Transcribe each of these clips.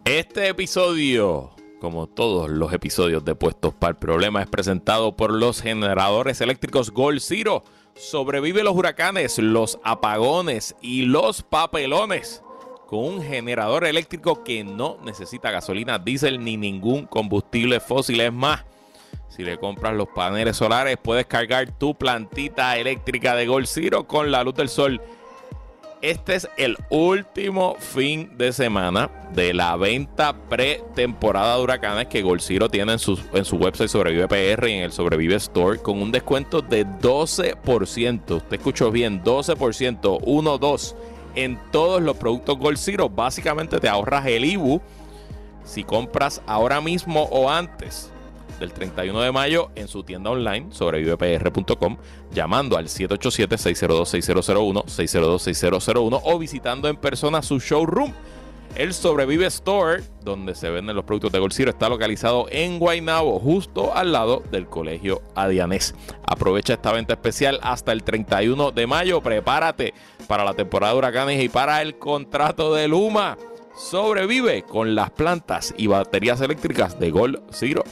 Este episodio, como todos los episodios de Puestos para el Problema, es presentado por los generadores eléctricos Goal Zero. Sobrevive los huracanes, los apagones y los papelones con un generador eléctrico que no necesita gasolina, diésel ni ningún combustible fósil. Es más, si le compras los paneles solares, puedes cargar tu plantita eléctrica de Goal Zero con la luz del sol. Este es el último fin de semana de la venta pretemporada de huracanes que Goal Zero tiene en su website Sobrevive PR y en el Sobrevive Store con un descuento de 12%. Usted escuchó bien, 12%, 1-2 en todos los productos Goal Zero. Básicamente te ahorras el IBU si compras ahora mismo o antes del 31 de mayo en su tienda online sobrevivepr.com, llamando al 787-602-6001, 602-6001 o visitando en persona su showroom. El Sobrevive Store, donde se venden los productos de Goal Zero, está localizado en Guaynabo, justo al lado del Colegio Adianés. Aprovecha esta venta especial hasta el 31 de mayo. Prepárate para la temporada de huracanes y para el contrato de Luma. Sobrevive con las plantas y baterías eléctricas de Goal Zero.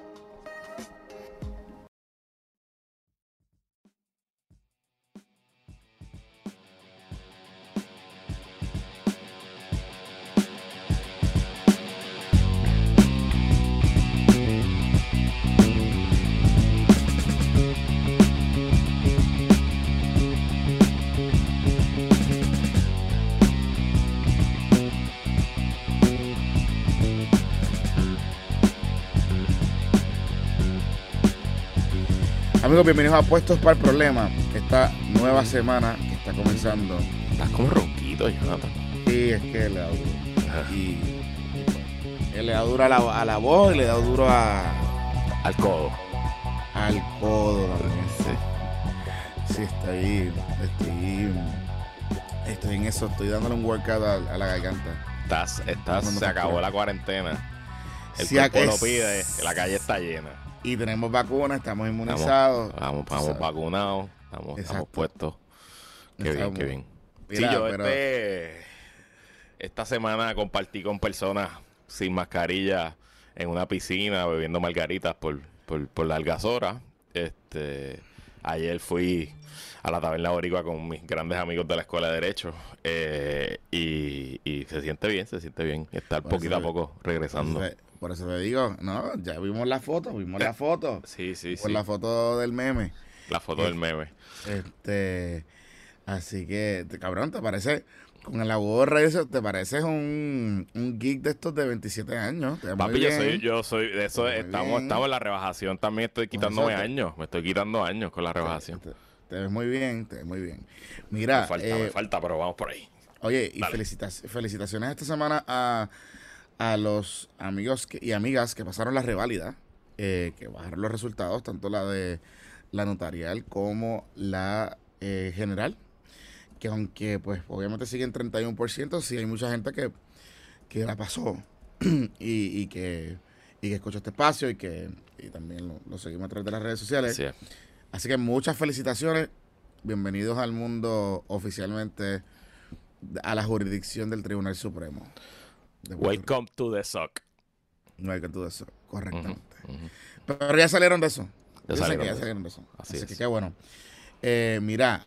Amigos, bienvenidos a Puestos para el Problema. Esta nueva semana que está comenzando. Estás como ronquito, Jonathan. Sí, es que le da duro. Y le da duro a la voz y le da duro Al codo. al codo también. Sí. Sí, estoy en eso. Estoy dándole un workout a la garganta. Se acabó la cuarentena. El Sí, cuerpo lo pide, la calle está llena. Y tenemos vacunas, estamos inmunizados. Estamos vacunados, estamos puestos. Qué bien. Mira, sí, yo pero esta semana compartí con personas sin mascarilla en una piscina bebiendo margaritas por largas horas. Ayer fui a la Taberna Boricua con mis grandes amigos de la Escuela de Derecho y se siente bien estar poquito a poco regresando. Por eso te digo, no, ya vimos la foto. Sí. Por la foto del meme. La foto del meme. Así que, cabrón, te parece, con el gorra y eso, te pareces un geek de estos de 27 años. Te ves muy Papi, bien. yo soy de eso. Estamos en la rebajación. También estoy quitándome años. Me estoy quitando años con la rebajación. Te ves muy bien, Mira, Me falta, pero vamos por ahí. Oye, y felicitaciones esta semana a los amigos y amigas que pasaron la reválida, que bajaron los resultados, tanto la de la notarial como la general, que aunque pues obviamente siguen 31%, sí hay mucha gente que la pasó y que escuchó este espacio y también lo seguimos a través de las redes sociales. Sí. Así que muchas felicitaciones, bienvenidos al mundo oficialmente, a la jurisdicción del Tribunal Supremo. Welcome to the SOC. Welcome to the SOC, correctamente. Uh-huh. Pero ya salieron de eso. Ya salieron de eso. Así Así es. que qué bueno. Mira,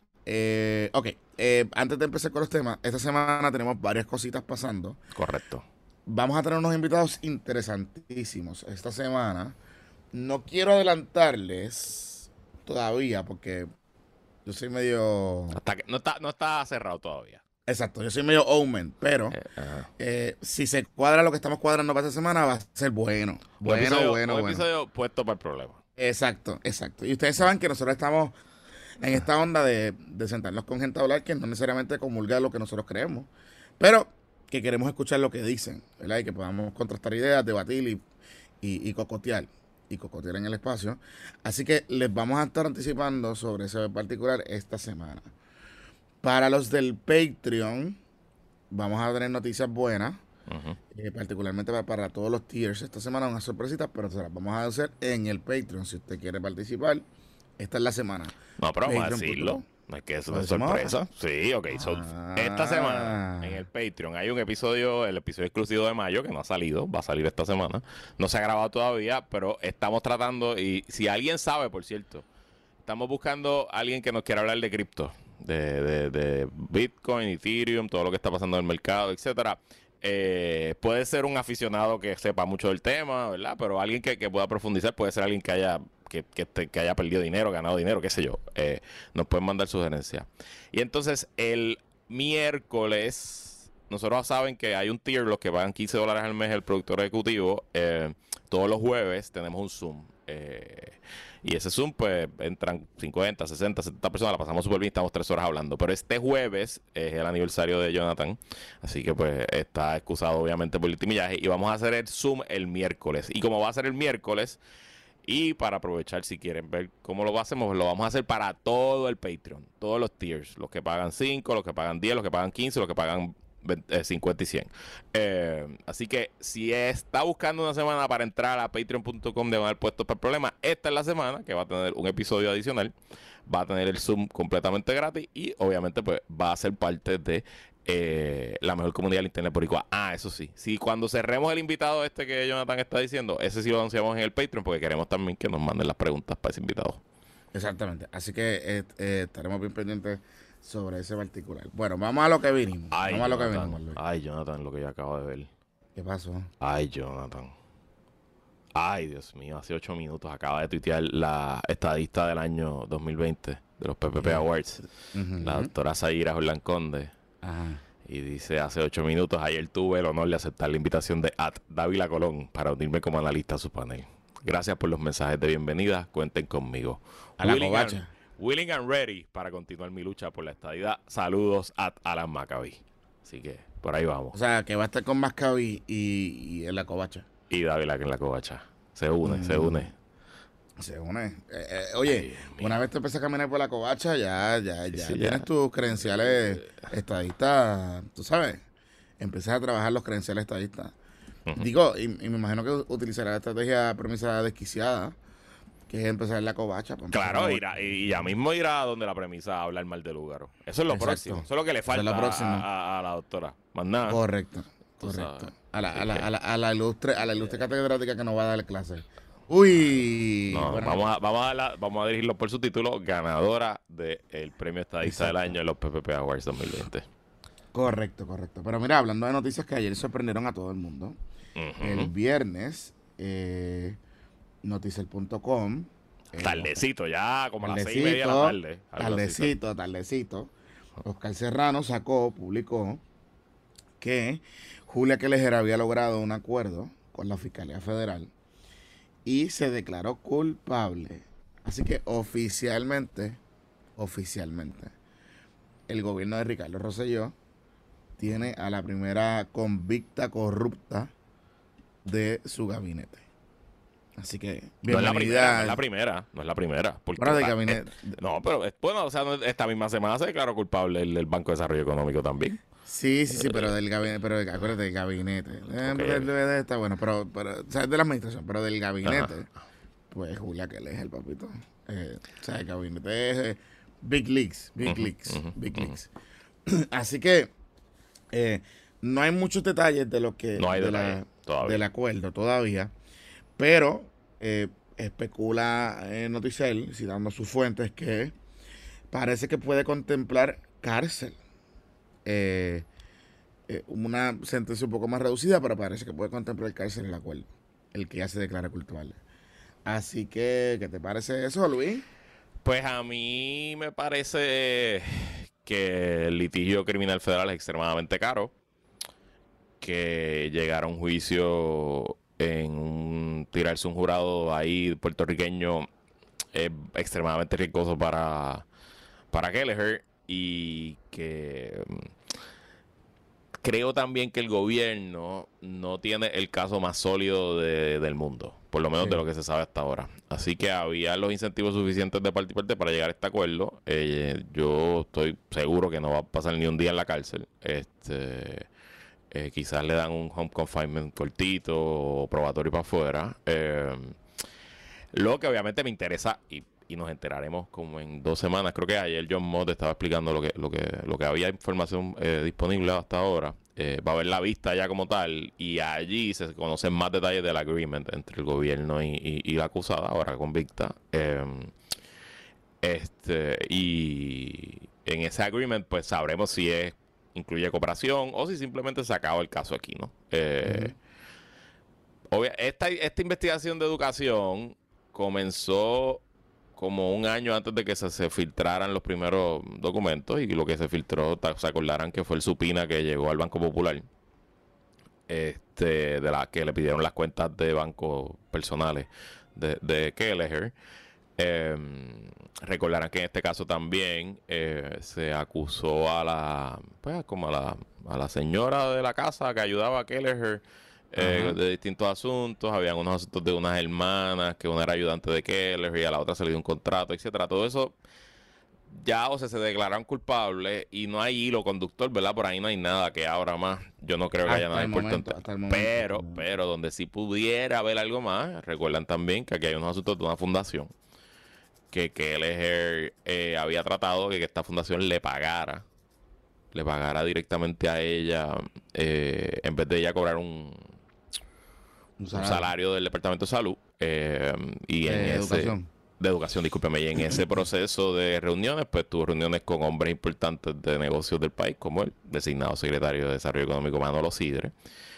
antes de empezar con los temas, esta semana tenemos varias cositas pasando. Correcto. Vamos a tener unos invitados interesantísimos esta semana. No quiero adelantarles todavía porque yo soy medio... Hasta que no está cerrado todavía. Exacto, yo soy medio omen, pero si se cuadra lo que estamos cuadrando para esta semana, va a ser bueno. Un episodio puesto para el problema. Exacto. Y ustedes saben que nosotros estamos en esta onda de sentarnos con gente a hablar que no necesariamente comulga lo que nosotros creemos, pero que queremos escuchar lo que dicen, ¿verdad? Y que podamos contrastar ideas, debatir y cocotear en el espacio. Así que les vamos a estar anticipando sobre ese particular esta semana. Para los del Patreon, vamos a tener noticias buenas, particularmente para todos los tiers. Esta semana unas sorpresitas, pero se las vamos a hacer en el Patreon. Si usted quiere participar, esta es la semana. No, pero vamos a decirlo. No es que eso ¿Lo es decimos sorpresa. Sí, ok. So, esta semana en el Patreon hay un episodio, el episodio exclusivo de mayo, que no ha salido, va a salir esta semana. No se ha grabado todavía, pero estamos tratando, y si alguien sabe, por cierto, estamos buscando a alguien que nos quiera hablar de cripto, de Bitcoin, Ethereum, todo lo que está pasando en el mercado, etcétera. Puede ser un aficionado que sepa mucho del tema, ¿verdad? Pero alguien que pueda profundizar, puede ser alguien que haya perdido dinero, ganado dinero, qué sé yo. Nos pueden mandar sugerencias. Y entonces el miércoles, nosotros saben que hay un tier, los que pagan $15 al mes, el productor ejecutivo. Todos los jueves tenemos un Zoom. Y ese Zoom, pues, entran 50, 60, 70 personas, la pasamos súper bien, estamos 3 horas hablando. Pero este jueves es el aniversario de Jonathan, así que, pues, está excusado, obviamente, por el timillaje. Y vamos a hacer el Zoom el miércoles. Y como va a ser el miércoles, y para aprovechar, si quieren ver cómo lo hacemos, lo vamos a hacer para todo el Patreon, todos los tiers, los que pagan 5, los que pagan 10, los que pagan 15, los que pagan 50 y 100. Así que si está buscando una semana para entrar a patreon.com de puestos para el problema, esta es la semana que va a tener un episodio adicional, va a tener el Zoom completamente gratis y obviamente pues va a ser parte de la mejor comunidad del internet por igual. Eso sí, si cuando cerremos el invitado este que Jonathan está diciendo, ese sí lo anunciamos en el Patreon porque queremos también que nos manden las preguntas para ese invitado. Exactamente. Así que estaremos bien pendientes sobre ese particular. Bueno, vamos a lo que vinimos. Ay, vamos a lo que Jonathan. vinimos, Luis. Ay, Jonathan, lo que yo acabo de ver. ¿Qué pasó? Ay, Jonathan. Ay, Dios mío, hace 8 minutos acaba de tuitear la estadista del año 2020 de los PPP Awards, la doctora Zaira Jorlán Conde. Ajá. Y dice, hace 8 minutos, ayer tuve el honor de aceptar la invitación de Dávila Colón para unirme como analista a su panel. Gracias por los mensajes de bienvenida, cuenten conmigo. A la covacha. Willing and ready para continuar mi lucha por la estadidad. Saludos a Alan Maccabi. Así que por ahí vamos. O sea, que va a estar con Maccabi y en la covacha. Y Dávila que en la covacha. Se une, se une. Se une. Oye, ay, una vez te empiezas a caminar por la covacha, ya tienes tus credenciales estadistas, tú sabes. Empiezas a trabajar los credenciales estadistas. Digo, y me imagino que utilizará la estrategia premisa desquiciada, que es empezar en la covacha. Claro, y ya mismo irá a donde la premisa a hablar mal de Lugaro. Eso es lo próximo. Eso es lo que le falta a la doctora. Más nada. Correcto. A la ilustre catedrática que nos va a dar clase. Uy. No, bueno. vamos a dirigirlo por su título, ganadora del premio estadista del año en los PPP Awards 2020. Correcto. Pero mira, hablando de noticias que ayer sorprendieron a todo el mundo. El viernes, noticiel.com. Tardecito, ya como a las 6:30 de la tarde. Tardecito. Oscar Serrano publicó que Julia Keller había logrado un acuerdo con la Fiscalía Federal y se declaró culpable. Así que oficialmente, el gobierno de Ricardo Rosselló tiene a la primera convicta corrupta de su gabinete. Así que, bienvenida. No es la primera. Porque Bueno, del gabinete. No, pero bueno, o sea, esta misma semana se declaró culpable el Banco de Desarrollo Económico también. Sí, pero del gabinete, acuérdate del gabinete. Okay. Está bueno, pero o sea, es de la administración, pero del gabinete, pues Julia Keller es el papito. O sea, el gabinete es Big Leagues. Así que no hay muchos detalles de lo que del acuerdo todavía, pero especula Noticiel, citando sus fuentes, que parece que puede contemplar cárcel. Una sentencia un poco más reducida, pero parece que puede contemplar cárcel el acuerdo, el que ya se declara culpable. Así que, ¿qué te parece eso, Luis? Pues a mí me parece que el litigio criminal federal es extremadamente caro, que llegar a un juicio tirarse un jurado ahí puertorriqueño es extremadamente riesgoso para Kelleher, y que creo también que el gobierno no tiene el caso más sólido del mundo, por lo menos de lo que se sabe hasta ahora. Así que había los incentivos suficientes de parte y parte para llegar a este acuerdo. Yo estoy seguro que no va a pasar ni un día en la cárcel. Quizás le dan un home confinement cortito o probatorio para afuera. Lo que obviamente me interesa, y y nos enteraremos como en 2 semanas. Creo que ayer John Mott estaba explicando lo que había información disponible hasta ahora. Va a haber la vista ya como tal y allí se conocen más detalles del agreement entre el gobierno y la acusada, ahora convicta. Y en ese agreement pues sabremos si incluye cooperación o si simplemente se acaba el caso aquí, ¿no? Esta investigación de educación comenzó como un año antes de que se filtraran los primeros documentos, y lo que se filtró, se acordarán que fue el subpoena que llegó al Banco Popular, de la que le pidieron las cuentas de bancos personales de Kelleher. Recordarán que en este caso también se acusó a la señora de la casa que ayudaba a Kelleher de distintos asuntos. Habían unos asuntos de unas hermanas, que una era ayudante de Kelleher y a la otra se le dio un contrato, etcétera. Todo eso ya, o sea, se declararon culpables y no hay hilo conductor, ¿verdad? Por ahí no hay nada que ahora más. Yo no creo que haya nada importante. Pero donde sí pudiera haber algo más, recuerdan también que aquí hay unos asuntos de una fundación que Kelleher había tratado de que esta fundación le pagara directamente a ella, en vez de ella cobrar un salario del Departamento de Salud, y en educación. De educación, discúlpeme. Y en ese proceso de reuniones, pues tuvo reuniones con hombres importantes de negocios del país, como el designado secretario de Desarrollo Económico Manolo Sidre,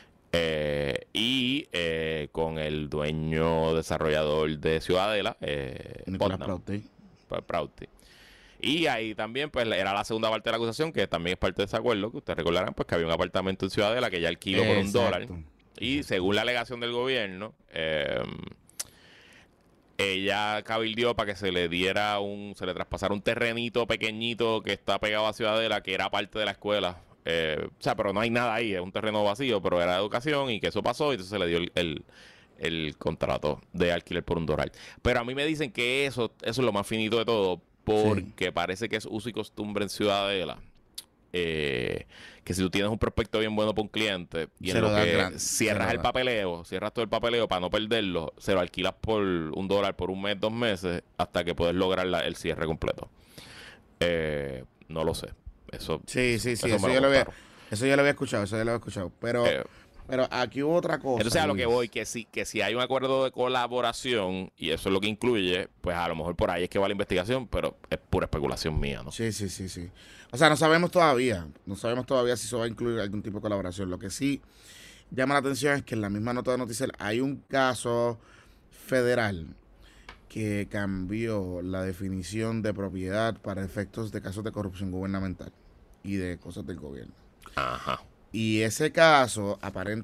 y con el dueño desarrollador de Ciudadela, Nicolás Prouty. Y ahí también, pues, era la segunda parte de la acusación, que también es parte de ese acuerdo, que ustedes recordarán, pues, que había un apartamento en Ciudadela que ya alquiló por $1. Y según la alegación del gobierno, ella cabildió para que se le traspasara un terrenito pequeñito que está pegado a Ciudadela, que era parte de la escuela. O sea, pero no hay nada ahí, es un terreno vacío, pero era de educación, y que eso pasó, y entonces se le dio el contrato de alquiler por $1. Pero a mí me dicen que eso es lo más finito de todo, porque parece que es uso y costumbre en Ciudadela. Que si tú tienes un prospecto bien bueno para un cliente y en lo que cierras todo el papeleo para no perderlo, se lo alquilas por $1 por un mes, 2 meses, hasta que puedes lograr el cierre completo. No lo sé. Eso yo lo había escuchado. Pero aquí hubo otra cosa. Entonces, a lo que voy, que si hay un acuerdo de colaboración, y eso es lo que incluye, pues a lo mejor por ahí es que va la investigación, pero es pura especulación mía, ¿no? Sí. O sea, no sabemos todavía si eso va a incluir algún tipo de colaboración. Lo que sí llama la atención es que en la misma nota de noticias hay un caso federal que cambió la definición de propiedad para efectos de casos de corrupción gubernamental y de cosas del gobierno. Ajá. Y ese caso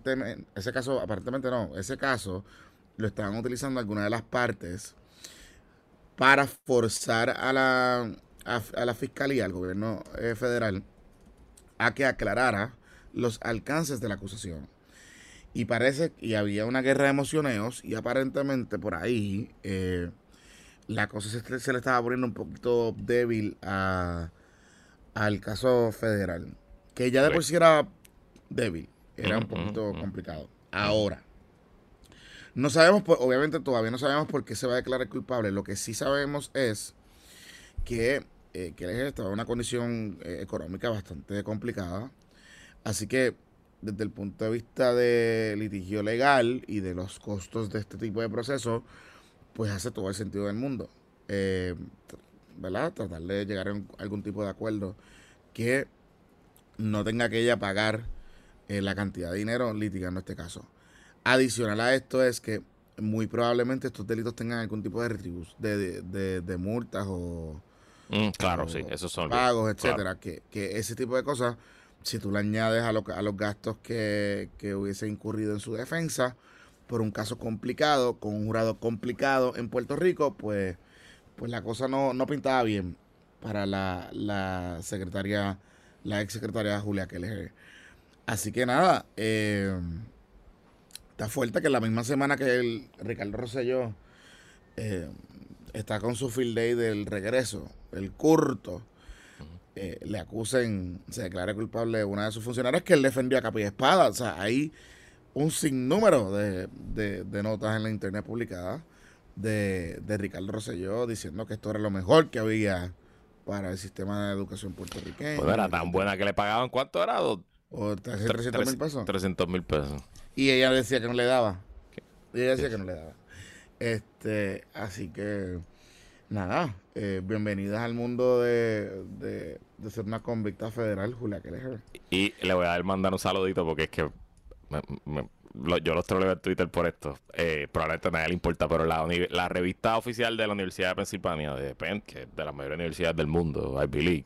lo estaban utilizando algunas de las partes para forzar a la fiscalía, al gobierno federal, a que aclarara los alcances de la acusación. Y había una guerra de emocioneos, y aparentemente por ahí la cosa se le estaba poniendo un poquito débil al caso federal, que ya de por sí era débil, era un poquito complicado. Ahora, no sabemos, obviamente todavía no sabemos por qué se va a declarar culpable. Lo que sí sabemos es que él estaba en una condición económica bastante complicada, así que desde el punto de vista de litigio legal y de los costos de este tipo de proceso, pues hace todo el sentido del mundo, ¿verdad? Tratar de llegar a algún tipo de acuerdo que no tenga que ella pagar la cantidad de dinero litigando este caso. Adicional a esto es que muy probablemente estos delitos tengan algún tipo de retribución, de multas o sí, esos son pagos, etcétera. Claro. Que ese tipo de cosas, si tú le añades a los gastos que hubiese incurrido en su defensa por un caso complicado, con un jurado complicado en Puerto Rico, pues la cosa no pintaba bien para la ex secretaria Julia Kelleher. Así que nada, está fuerte que en la misma semana que Ricardo Rosselló está con su field day del regreso, el curto, le acusen, se declare culpable de una de sus funcionarias que él defendió a capa y espada. O sea, hay un sinnúmero de notas en la internet publicadas de Ricardo Rosselló diciendo que esto era lo mejor que había para el sistema de educación puertorriqueño. Pues no era tan buena que le pagaban. ¿Cuánto era? O 300 mil pesos. 300,000 pesos. Y ella decía que no le daba. Y ella decía que no le daba. Así que, nada, bienvenidas al mundo de ser una convicta federal, Julia Keller. Y le voy a mandar un saludito porque es que yo los troleo en Twitter por esto. Probablemente a nadie le importa, pero la revista oficial de la Universidad de Pensilvania, de Penn, que es de las mayores universidades del mundo, Ivy League,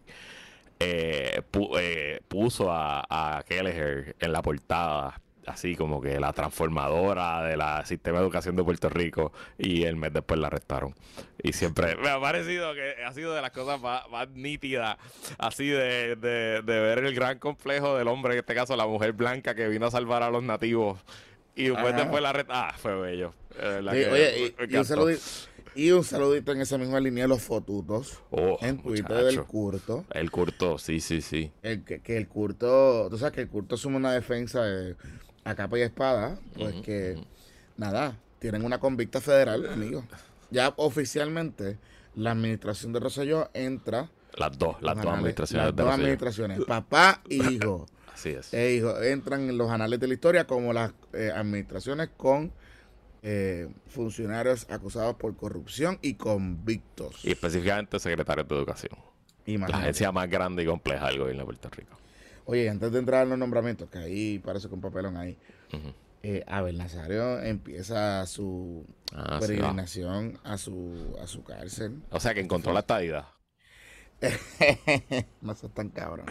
puso a Kelleher en la portada, así como que la transformadora del sistema de educación de Puerto Rico, y el mes después la arrestaron. Y siempre me ha parecido que ha sido de las cosas más nítidas, así de ver el gran complejo del hombre, en este caso la mujer blanca que vino a salvar a los nativos, y después la arrestaron. Fue bello. Oye, y un saludito en esa misma línea de los fotutos en Twitter del Curto. El Curto, sí. Que el Curto, tú sabes que el Curto asume una defensa a capa y espada, pues nada, tienen una convicta federal, amigo. Ya oficialmente la administración de Rosselló entra. Las dos administraciones. Las dos administraciones, papá y hijo. Así es. Hijo, entran en los anales de la historia como las administraciones con funcionarios acusados por corrupción y convictos. Y específicamente secretarios de educación. Imagínate. La agencia más grande y compleja del gobierno de Puerto Rico. Oye, antes de entrar en los nombramientos, que ahí parece que un papelón ahí, Abel Nazario empieza su peregrinación a su cárcel. O sea que encontró la estadidad. No seas tan cabrón.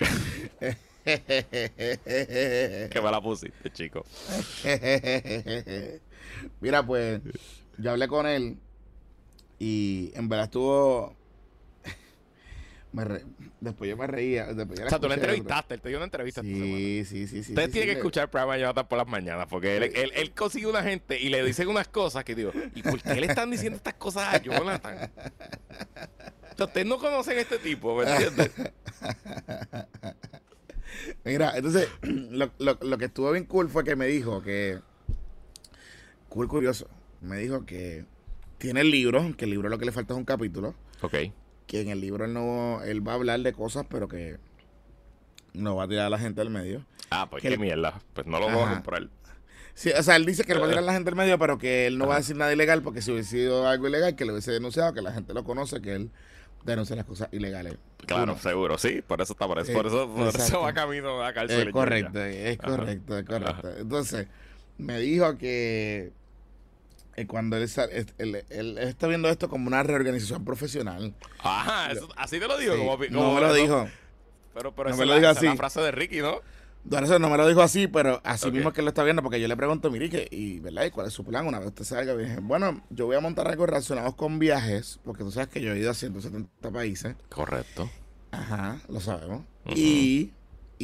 Que me la pusiste, chico. Mira, pues, yo hablé con él y en verdad estuvo... Después yo me reía. O sea, tú lo entrevistaste, él te dio una entrevista. Sí. Ustedes tienen que escuchar el programa de Jonathan por las mañanas, porque él consigue una gente y le dicen unas cosas que digo, ¿y por qué le están diciendo estas cosas a Jonathan? O sea, ustedes no conocen a este tipo, ¿me entiendes? Mira, entonces, lo que estuvo bien cool fue que me dijo que... Curioso. Me dijo que tiene el libro, que el libro lo que le falta es un capítulo. Ok. Que en el libro él va a hablar de cosas, pero que no va a tirar a la gente al medio. Pues qué mierda. Pues no lo voy a comprar. Sí, o sea, él dice que no va a tirar a la gente al medio, pero que él no va a decir nada ilegal, porque si hubiese sido algo ilegal, que lo hubiese denunciado, que la gente lo conoce, que él denuncia las cosas ilegales. Claro, seguro, sí, por eso está por eso va camino a cárcel. Es correcto. Entonces, me dijo que cuando él está viendo esto como una reorganización profesional. Así te lo digo. Sí, no me lo dijo. Pero no me lo dijo así. La frase de Ricky, ¿no? Eso no me lo dijo así, pero así mismo es que él lo está viendo, porque yo le pregunto, mire, ¿verdad? ¿Y cuál es su plan? Una vez usted salga, dije, bueno, yo voy a montar algo relacionado con viajes, porque tú sabes que yo he ido a 170 países. Correcto. Ajá, lo sabemos. Y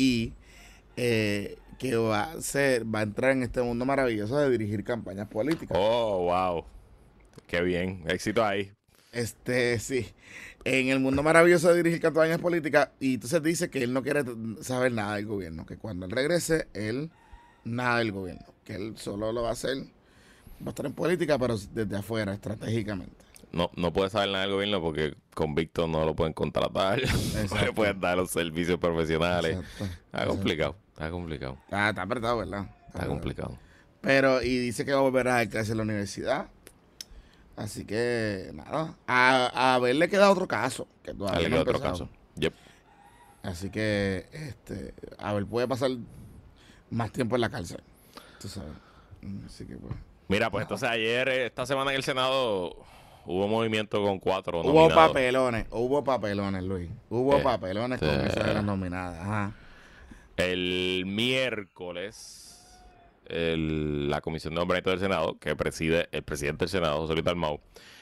que va a entrar en este mundo maravilloso de dirigir campañas políticas. Oh, wow. Qué bien. Éxito ahí. Sí. En el mundo maravilloso de dirigir campañas políticas. Y entonces dice que él no quiere saber nada del gobierno. Que cuando él regrese, nada del gobierno. Que él solo lo va a hacer. Va a estar en política, pero desde afuera, estratégicamente. No puede saber nada del gobierno porque convictos no lo pueden contratar. No le pueden dar los servicios profesionales. Está complicado. Está apretado, ¿verdad? Está complicado. Pero, y dice que va a volver a dar clases en la universidad. Así que, nada. A Abel le queda otro caso. Que todavía no ha empezado. Yep. Así que, Abel puede pasar más tiempo en la cárcel. Tú sabes. Así que, pues. Mira, pues entonces esta semana en el Senado hubo movimiento con 4 nominados. Hubo papelones, Luis. Hubo papelones con eso de las nominadas. Ajá. El miércoles, la Comisión de Nombramiento del Senado, que preside el presidente del Senado, José Luis Dalmau,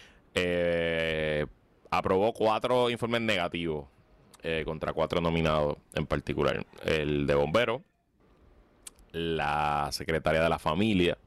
aprobó 4 informes negativos contra 4 nominados en particular. El de bomberos, la secretaria de la familia,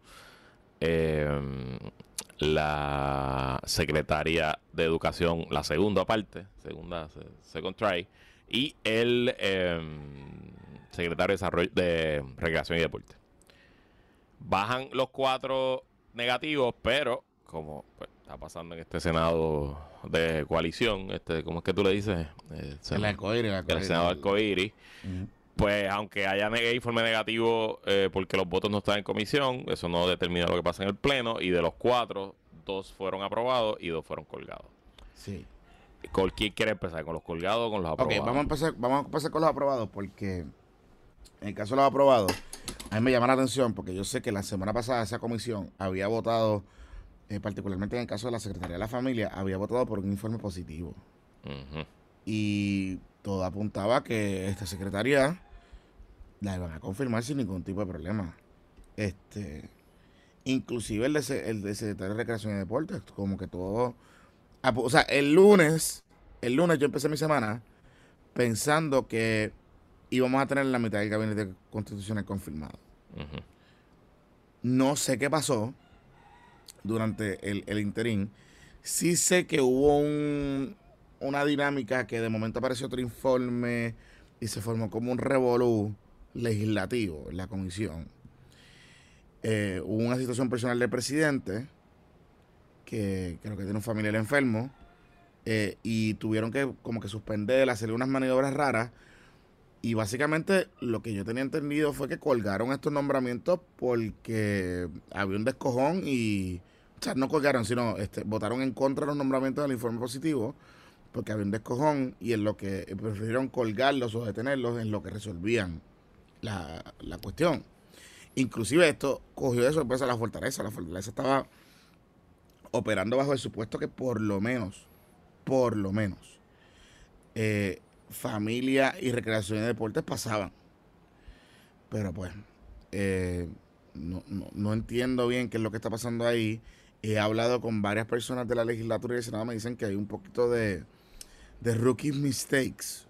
la secretaria de educación, la segunda second try, y el secretario de desarrollo de recreación y deporte. Bajan los 4 negativos, pero como pues, está pasando en este Senado de coalición, ¿cómo es que tú le dices? El arcoíris, el Senado arcoíris. Pues aunque haya informe negativo porque los votos no están en comisión, eso no determina lo que pasa en el pleno, y de los 4, 2 fueron aprobados y 2 fueron colgados. Sí. ¿Con quién quiere empezar? ¿Con los colgados o con los aprobados? Ok, vamos a empezar con los aprobados, porque en el caso de los aprobados, a mí me llama la atención, porque yo sé que la semana pasada esa comisión había votado, particularmente en el caso de la Secretaría de la Familia, había votado por un informe positivo. Y todo apuntaba a que esta secretaría la iban a confirmar sin ningún tipo de problema. Inclusive el de Secretario de Recreación y Deportes, como que todo... O sea, el lunes yo empecé mi semana pensando que íbamos a tener la mitad del gabinete constitucional confirmado. No sé qué pasó durante el interín. Sí sé que hubo una dinámica que de momento apareció otro informe y se formó como un revolú legislativo en la comisión. Hubo una situación personal del presidente, que creo que tiene un familiar enfermo, y tuvieron que como que suspender, hacerle unas maniobras raras, y básicamente lo que yo tenía entendido fue que colgaron estos nombramientos porque había un descojón y, o sea, no colgaron, sino votaron en contra de los nombramientos del informe positivo porque había un descojón, y en lo que prefirieron colgarlos o detenerlos en lo que resolvían la cuestión. Inclusive esto cogió de sorpresa a la Fortaleza. La Fortaleza estaba operando bajo el supuesto que por lo menos, familia y recreación y deportes pasaban. Pero pues, no entiendo bien qué es lo que está pasando ahí. He hablado con varias personas de la legislatura y del Senado, me dicen que hay un poquito de rookie mistakes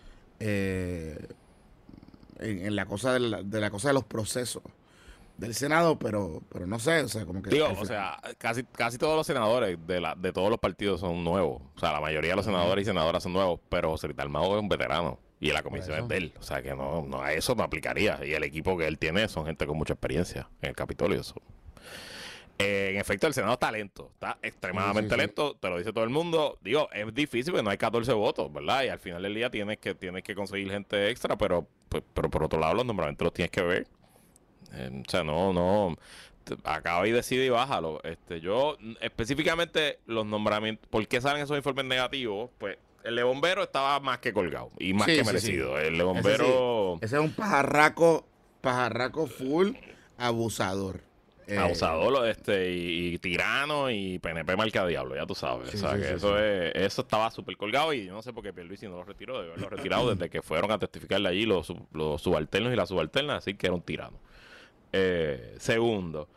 en la cosa de la cosa de los procesos del Senado, pero no sé, o sea, como que... Digo, o sea, casi todos los senadores de todos los partidos son nuevos. O sea, la mayoría de los senadores y senadoras son nuevos, pero José Luis Dalmau es un veterano y la comisión es de él. O sea, que no a eso no aplicaría. Y el equipo que él tiene son gente con mucha experiencia en el Capitolio. En efecto, el Senado está lento, está extremadamente lento, te lo dice todo el mundo. Digo, es difícil porque no hay 14 votos, ¿verdad? Y al final del día tienes que conseguir gente extra, pero por otro lado los nombramientos los tienes que ver. O sea, acaba y decide y bájalo. Yo, específicamente, los nombramientos, ¿por qué salen esos informes negativos? Pues el de bombero estaba más que colgado y más que merecido. El de bombero... Ese es un pajarraco full abusador. Abusador, y tirano y PNP marca diablo, ya tú sabes. Eso estaba súper colgado, y yo no sé por qué Pierluisi no lo retiró. Debe haberlo retirado desde que fueron a testificarle allí los subalternos y las subalternas, así que era un tirano. Segundo,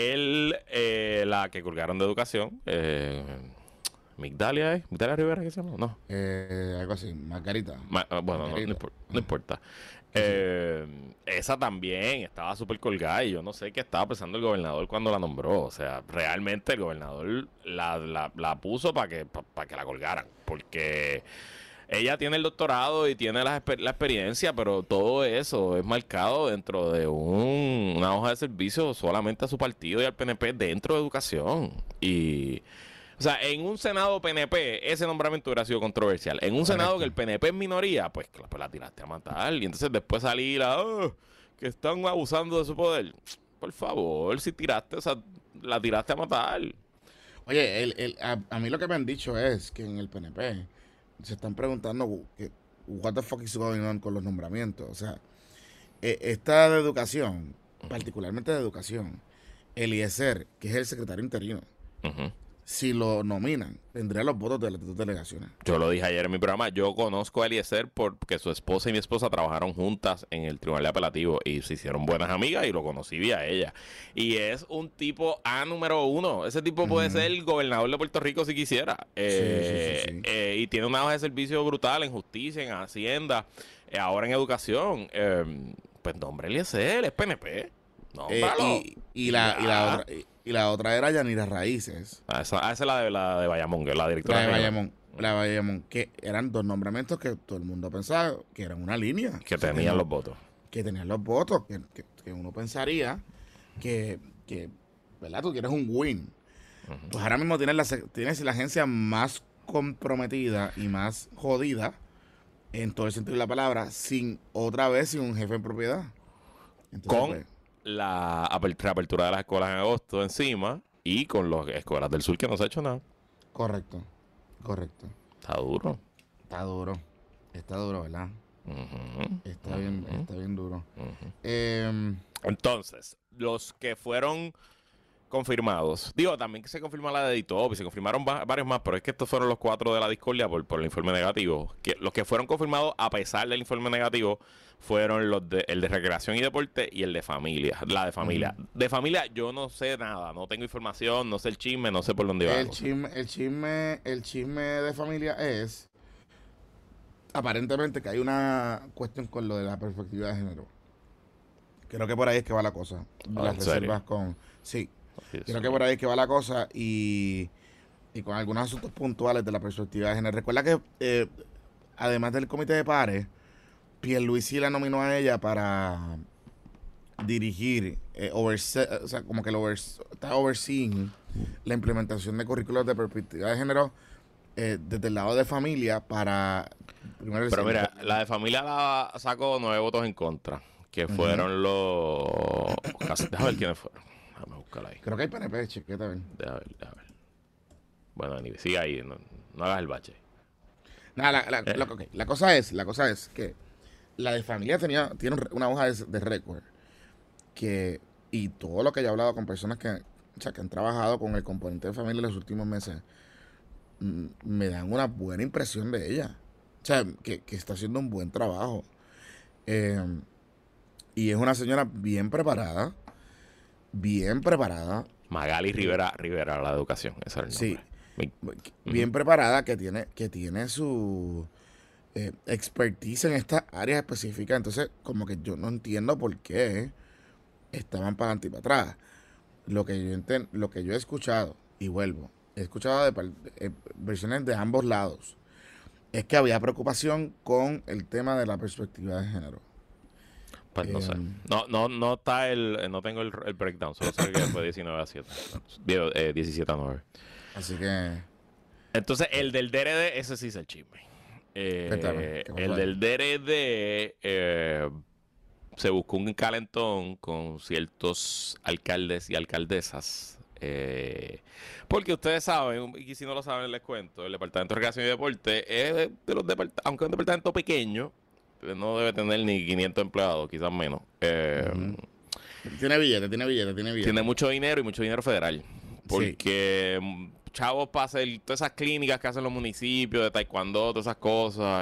la que colgaron de educación, Migdalia Rivera, ¿qué se llama? No. Algo así, Margarita. Bueno, Margarita. No importa. Esa también estaba súper colgada, y yo no sé qué estaba pensando el gobernador cuando la nombró. O sea, realmente el gobernador la puso para que la colgaran, porque ella tiene el doctorado y tiene la experiencia, pero todo eso es marcado dentro de una hoja de servicio solamente a su partido y al PNP dentro de educación. O sea, en un Senado PNP ese nombramiento hubiera sido controversial. En un Senado que el PNP es minoría, pues la tiraste a matar. Y entonces después salir que están abusando de su poder. Por favor, si tiraste, o sea, la tiraste a matar. Oye, a mí lo que me han dicho es que en el PNP se están preguntando what the fuck is going on con los nombramientos. O sea, esta de educación, particularmente de educación, Eliezer, que es el secretario interino, si lo nominan, tendría los votos de las dos delegaciones. Yo lo dije ayer en mi programa. Yo conozco a Eliezer porque su esposa y mi esposa trabajaron juntas en el Tribunal de Apelativo y se hicieron buenas amigas, y lo conocí vía ella. Y es un tipo número 1. Ese tipo puede ser el gobernador de Puerto Rico si quisiera. Y tiene una hoja de servicio brutal en justicia, en Hacienda, ahora en educación. Pues nombre Eliezer, es PNP. Y la otra era Yanira Raíces. Esa es la de Bayamón, que es la directora de Bayamón, que eran dos nombramientos que todo el mundo pensaba que eran una línea. Que tenían los votos. Que tenían los votos, que uno pensaría que ¿verdad? Tú quieres un win. pues ahora mismo tienes la agencia más comprometida y más jodida en todo el sentido de la palabra, sin un jefe en propiedad. Entonces, Con pues, la reapertura de las escuelas en agosto encima y con las escuelas del sur que no se ha hecho nada. correcto, correcto. Está duro. Está duro, ¿verdad? Ujú, Está bien duro. ujú. Eh, Entonces, los que fueron confirmados, digo, también que se confirmó la de Editop y se confirmaron varios más, pero es que estos fueron los 4 de la discordia por el informe negativo. Los que fueron confirmados a pesar del informe negativo fueron el de recreación y deporte y el de familia, la de familia. De familia yo no sé nada, no tengo información, no sé el chisme, no sé por dónde va. el chisme de familia es aparentemente que hay una cuestión con lo de la perspectiva de género. Creo que por ahí es que va la cosa. Las ¿en serio? reservas con... Sí, Dios creo que mío. por ahí es que va la cosa y con algunos asuntos puntuales de la perspectiva de género. Recuerda que además del comité de pares, Pierluisi la nominó a ella para dirigir, o sea, como que está overseeing la implementación de currículos de perspectiva de género desde el lado de familia para... Primero Pero decir, mira, la de familia la sacó 9 votos en contra, que fueron los... Déjame ver quiénes fueron. Déjame buscarla ahí. creo que hay PNP, chequeta, ven. Déjame ver. Bueno, anyway, sigue ahí, no hagas el bache. Nada, Eh, ok, la cosa es que la de familia tiene una hoja de récord que, y todo lo que yo he hablado con personas que, o sea, que han trabajado con el componente de familia en los últimos meses, me dan una buena impresión de ella. O sea, que está haciendo un buen trabajo. Eh, y es una señora bien preparada, Magali Rivera, la educación, ese era el sí, nombre. Mi- bien Ujú. preparada, que tiene su expertise en estas áreas específicas. Entonces, como que yo no entiendo por qué estaban para adelante y para atrás. Lo que yo he escuchado, y vuelvo, he escuchado versiones de ambos lados, es que había preocupación con el tema de la perspectiva de género. Pues no sé. Eh, No está no tengo el breakdown, solo sé que fue 19-7. Digo, 17-9. Así que, Entonces, el del DRD, ese sí es el chisme. cuéntame, ¿qué pasó El ahí? del DRD se buscó un calentón con ciertos alcaldes y alcaldesas. Porque ustedes saben, y si no lo saben les cuento, el Departamento de Recreación y Deporte es de los departamentos, aunque es un departamento pequeño, no debe tener ni 500 empleados, quizás menos. Ujú. Tiene billete, tiene billete, tiene Tiene billete. mucho dinero y mucho dinero federal. Sí. Porque chavos para hacer todas esas clínicas que hacen los municipios de taekwondo, todas esas cosas,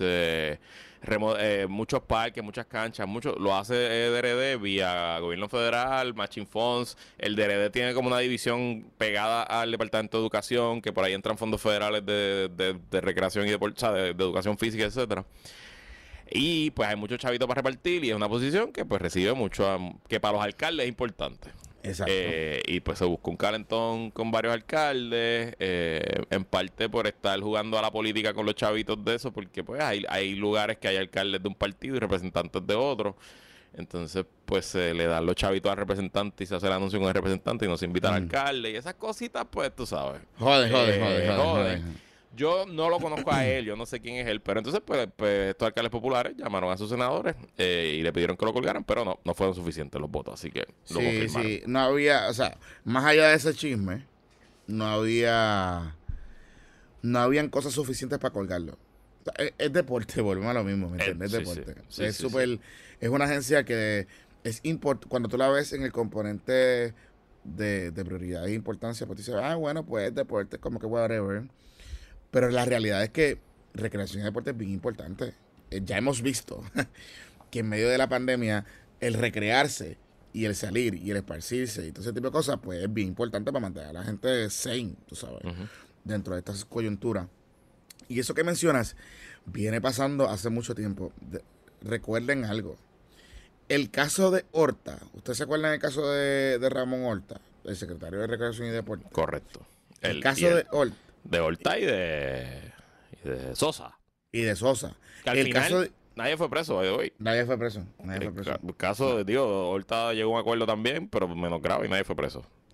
muchos parques, muchas canchas, lo hace DRD vía gobierno federal, matching funds. El DRD tiene como una división pegada al Departamento de Educación, que por ahí entran fondos federales de recreación y deporte, o sea, de educación física, etcétera. Y pues hay muchos chavitos para repartir y es una posición que pues recibe mucho, que para los alcaldes es importante. Exacto. Y pues se buscó un calentón con varios alcaldes, en parte por estar jugando a la política con los chavitos de eso, porque pues hay lugares que hay alcaldes de un partido y representantes de otro. Entonces, pues se le dan los chavitos al representante y se hace el anuncio con el representante y no se invita al Mm. alcalde. Y esas cositas, pues tú sabes, Joder. joden. Yo no lo conozco a él, yo no sé quién es él, pero entonces pues estos alcaldes populares llamaron a sus senadores y le pidieron que lo colgaran, pero no fueron suficientes los votos, así que lo Sí, confirmaron. sí, no había, o sea, más allá de ese chisme, no había, no habían cosas suficientes para colgarlo. O sea, es deporte, volvemos a lo mismo, ¿me entiendes? Es Sí, sí, deporte. sí, Es sí, sí. súper, es una agencia que es importante, cuando tú la ves en el componente de prioridad e importancia, pues tú dices, bueno, pues es deporte, como que whatever. Pero la realidad es que recreación y deporte es bien importante. Ya hemos visto que en medio de la pandemia el recrearse y el salir y el esparcirse y todo ese tipo de cosas, pues es bien importante para mantener a la gente sane, tú sabes, Ujú. dentro de estas coyunturas. Y eso que mencionas viene pasando hace mucho tiempo. Recuerden algo. El caso de Horta, ¿ustedes se acuerdan del caso de Ramón Horta, el secretario de Recreación y Deporte? Correcto. El Y caso de Horta de Horta y de Sosa. y de Sosa. Que al El caso final de... nadie fue preso by the way. Nadie fue preso. Nadie fue El preso. caso de, digo, Horta llegó a un acuerdo también, pero menos grave y nadie fue preso.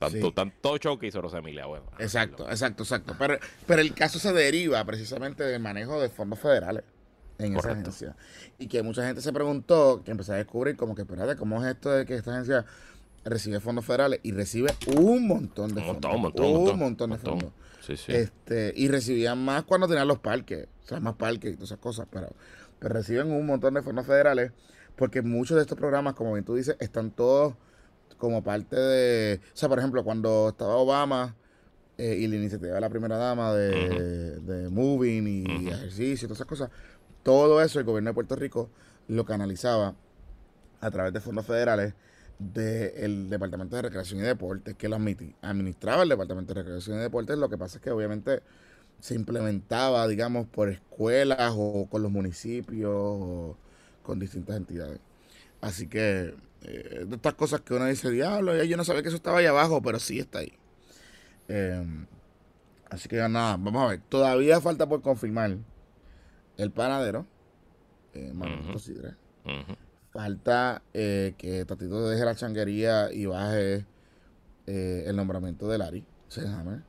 Sí. Tanto show que hizo Rosemilia, bueno. Exacto. Pero el caso se deriva precisamente del manejo de fondos federales en esa Correcto. agencia. Y que mucha gente se preguntó, que empezó a descubrir como que, espérate, ¿cómo es esto de que esta agencia recibe fondos federales? Y recibe un montón de fondos. Un montón de fondos. Sí, sí. Y recibían más cuando tenían los parques, o sea, más parques y todas esas cosas, pero reciben un montón de fondos federales porque muchos de estos programas, como bien tú dices, están todos como parte de, o sea, por ejemplo, cuando estaba Obama y la iniciativa de la primera dama Ujú, de Moving y ujú. ejercicio y todas esas cosas, todo eso el gobierno de Puerto Rico lo canalizaba a través de fondos federales del Departamento de Recreación y Deportes, que lo administraba el Departamento de Recreación y Deportes. Lo que pasa es que obviamente se implementaba, digamos, por escuelas o con los municipios o con distintas entidades. Así que de estas cosas que uno dice, diablo, yo no sabía que eso estaba ahí abajo, pero sí está ahí. Eh, Así que nada, vamos a ver. Todavía falta por confirmar el panadero, Manuelito Ujú, Sidre. ujú. Falta que Tatito deje la changuería y baje el nombramiento de Larry Selhammer.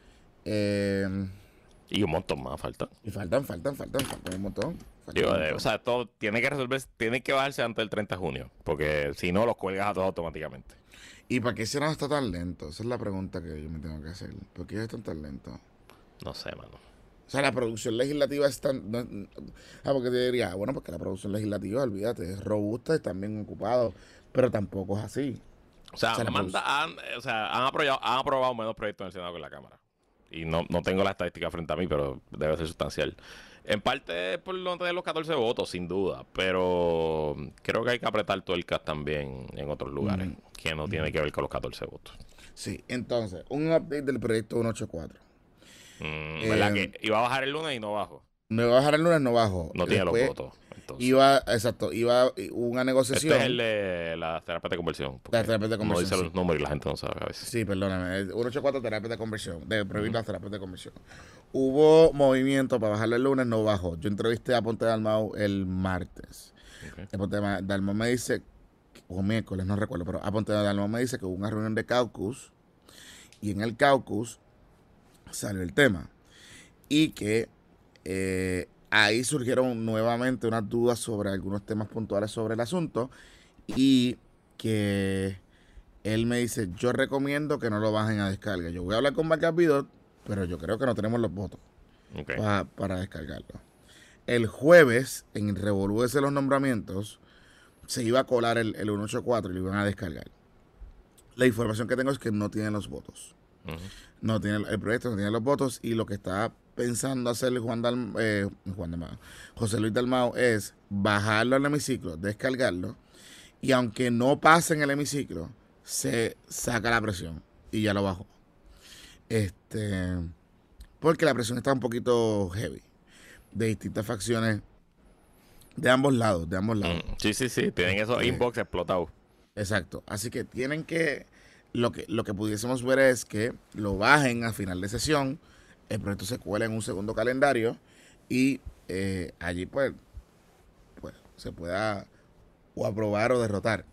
Eh, Y un montón más falta. y faltan un montón. Faltan Digo, un o montón. sea, todo tiene que resolverse, tiene que bajarse antes del 30 de junio, porque si no, los cuelgas a todos automáticamente. ¿Y para qué ese no está tan lento? Esa es la pregunta que yo me tengo que hacer. ¿Por qué ellos están tan lentos? No sé, mano. O sea, la producción legislativa es tan... porque te diría, bueno, porque la producción legislativa, olvídate, es robusta, están bien ocupados, pero tampoco es así. O O sea, sea, la producción... han aprobado menos proyectos en el Senado que en la Cámara. Y no tengo la estadística frente a mí, pero debe ser sustancial. En parte por no tener los 14 votos, sin duda. Pero creo que hay que apretar tuercas también en otros lugares, Ujú, que no ujú. tiene que ver con los 14 votos. Sí, entonces, un update del proyecto 184. ¿Verdad? Eh, Que iba a bajar el lunes y no bajó. no iba a bajar el lunes, no bajó. No tiene los Después votos, entonces. hubo una Este es el negociación de la terapia de conversión, de las porque terapias de no conversión, dice sí. los números y la gente no sabe a veces. Sí, perdóname. El 184 terapias de conversión, de prohibir Ujú, las terapias de conversión. Hubo movimiento para bajarlo el lunes, no bajó. Yo entrevisté a Ponte Dalmau el martes. ok. Ponte Dalmau me dice, o miércoles, no recuerdo, pero a Ponte Dalmau me dice que hubo una reunión de caucus y en el caucus salió el tema. Y que ahí surgieron nuevamente unas dudas sobre algunos temas puntuales sobre el asunto y que él me dice, yo recomiendo que no lo bajen a descarga. Yo voy a hablar con Marcas Vidot, pero yo creo que no tenemos los votos Ok. para descargarlo. El jueves, en el revolú de los nombramientos, se iba a colar el 184 y lo iban a descargar. La información que tengo es que no tienen los votos. Ujú. No tiene el proyecto, no tiene los votos y lo que está pensando hacer José Luis Dalmau es bajarlo al hemiciclo, descargarlo y aunque no pase en el hemiciclo, se saca la presión y ya lo bajó. Este, porque la presión está un poquito heavy de distintas facciones de ambos lados, de ambos lados. Sí, sí, sí. Tienen esos Este, inbox explotados. exacto. Así que tienen que lo que pudiésemos ver es que lo bajen a final de sesión, el proyecto se cuela en un segundo calendario y allí pues se pueda o aprobar o derrotar.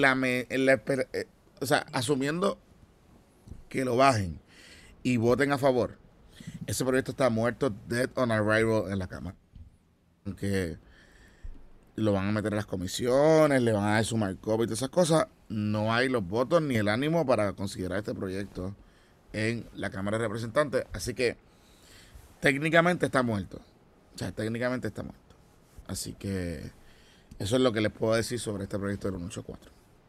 O sea, asumiendo que lo bajen y voten a favor, ese proyecto está muerto, dead on arrival en la Cámara. Aunque lo van a meter en las comisiones, le van a dar su markup y todas esas cosas, no hay los votos ni el ánimo para considerar este proyecto en la Cámara de Representantes. Así que técnicamente está muerto. O sea, técnicamente está muerto. Así que eso es lo que les puedo decir sobre este proyecto del 184.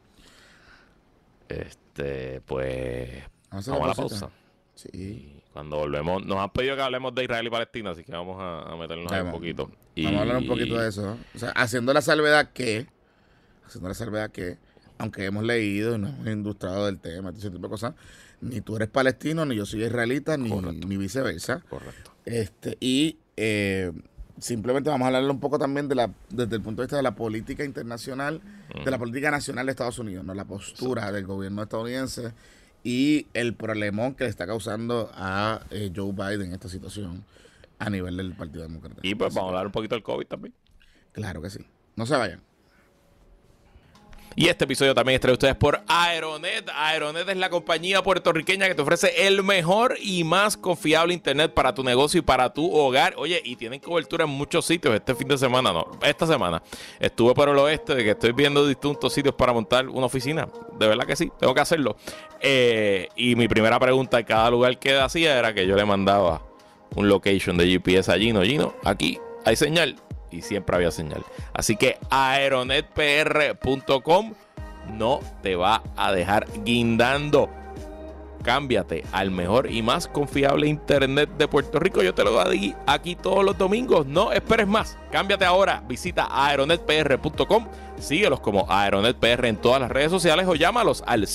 Pues Vamos a hacer vamos la a la pausita. pausa. Sí. Y cuando volvemos, nos han pedido que hablemos de Israel y Palestina, así que vamos a meternos ahí un Vamos, poquito. vamos a hablar un poquito de Y eso, ¿no? O sea, haciendo la salvedad que, aunque hemos leído y nos hemos ilustrado del tema, ese tipo de cosas, ni tú eres palestino, ni yo soy israelita, correcto, ni viceversa. correcto. Y simplemente vamos a hablar un poco también desde el punto de vista de la política internacional, de la Ujú, política nacional de Estados Unidos, ¿no? La postura exacto. del gobierno estadounidense y el problemón que le está causando a Joe Biden esta situación a nivel del Partido Demócrata. Y pues Así vamos a que, hablar un poquito del COVID también. claro que sí. No se vayan. Y este episodio también es traído a ustedes por Aeronet. Aeronet es la compañía puertorriqueña que te ofrece el mejor y más confiable internet para tu negocio y para tu hogar. Oye, y tienen cobertura en muchos sitios. Esta semana estuve por el oeste, de que estoy viendo distintos sitios para montar una oficina. De verdad que sí, tengo que hacerlo. Y mi primera pregunta en cada lugar que hacía era que yo le mandaba un location de GPS a Gino. Gino, aquí hay señal. Y siempre había señal. Así que aeronetpr.com no te va a dejar guindando. Cámbiate al mejor y más confiable internet de Puerto Rico. Yo te lo doy aquí todos los domingos. No esperes más. Cámbiate ahora. Visita aeronetpr.com. Síguelos como AeronetPR en todas las redes sociales o llámalos al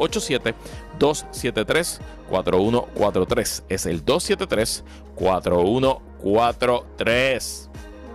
787-273-4143. Es el 273-4143.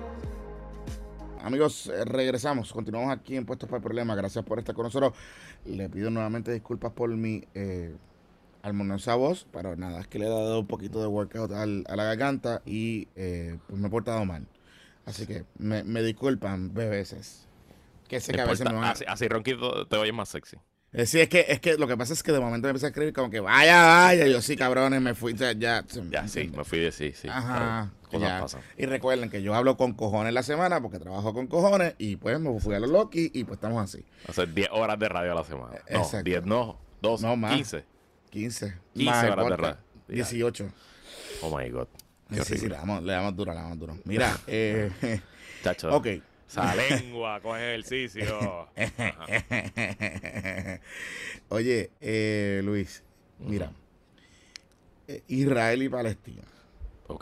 Amigos, regresamos. Continuamos aquí en Puestos para el Problema. Gracias por estar con nosotros. Le pido nuevamente disculpas por mi armoniosa voz, pero nada, es que le he dado un poquito de workout a la garganta y pues me he portado mal. Así que me disculpan, bebés. Que sé que a veces me van a... Así ronquito te oyes más sexy. Sí, es que lo que pasa es que de momento me empecé a escribir como que vaya. Yo sí, cabrones, me fui. Ya, sí, me fui de sí. Ajá. Cosas pasan. Y recuerden que yo hablo con cojones la semana porque trabajo con cojones y pues me fui a los Loki y pues estamos así. Hacer 10 horas de radio a la semana. No, exacto. 10 no, 12, no más. 15. 15 horas de radio. 18. Oh my God. Sí, le damos duro. Mira, Chacho. ok. Esa lengua, coge ejercicio. Oye, Luis, mira. Israel y Palestina. Ok.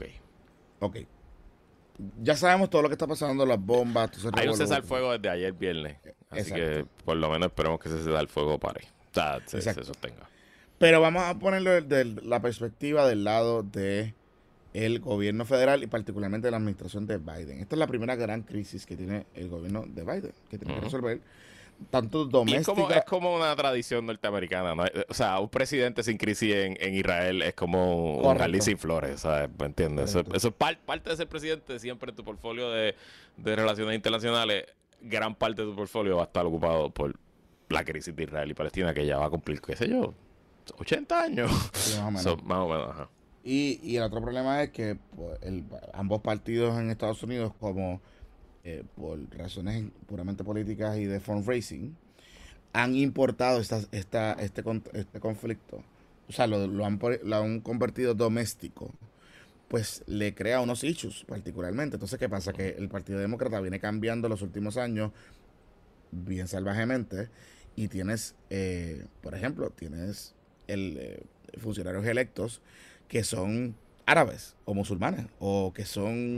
Ya sabemos todo lo que está pasando, las bombas. Hay un cesar fuego desde ayer viernes. Así que por lo menos esperemos que ese cesar fuego pare. O sea, se sostenga. Pero vamos a ponerlo de la perspectiva del lado de el gobierno federal y particularmente la administración de Biden. Esta es la primera gran crisis que tiene el gobierno de Biden, que tiene que resolver tanto doméstica... Es como una tradición norteamericana, ¿no? O sea, un presidente sin crisis en Israel es como un jardín sin flores, ¿sabes? ¿Me entiendes? Eso es parte de ser presidente. Siempre en tu portfolio de relaciones internacionales, gran parte de tu portfolio va a estar ocupado por la crisis de Israel y Palestina, que ya va a cumplir, qué sé yo, 80 años. Sí, más o menos, ajá. Y el otro problema es que pues, ambos partidos en Estados Unidos, como por razones puramente políticas y de fundraising, han importado este conflicto. O sea, lo han convertido doméstico. Pues le crea unos issues particularmente. Entonces, ¿qué pasa? Que el Partido Demócrata viene cambiando los últimos años bien salvajemente y tienes, por ejemplo, funcionarios electos que son árabes o musulmanes o que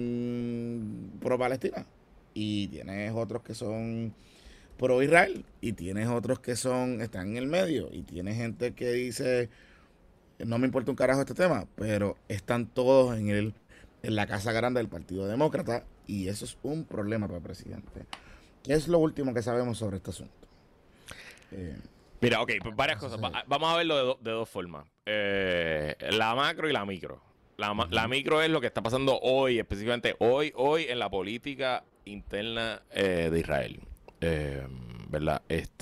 son pro-Palestina y tienes otros que son pro-Israel y tienes otros que están en el medio y tienes gente que dice no me importa un carajo este tema, pero están todos en la casa grande del Partido Demócrata y eso es un problema para el presidente. ¿Qué es lo último que sabemos sobre este asunto? Mira, ok, pues varias cosas. Vamos a verlo de dos formas. La macro y la micro. La micro es lo que está pasando hoy, específicamente hoy en la política interna de Israel. ¿Verdad?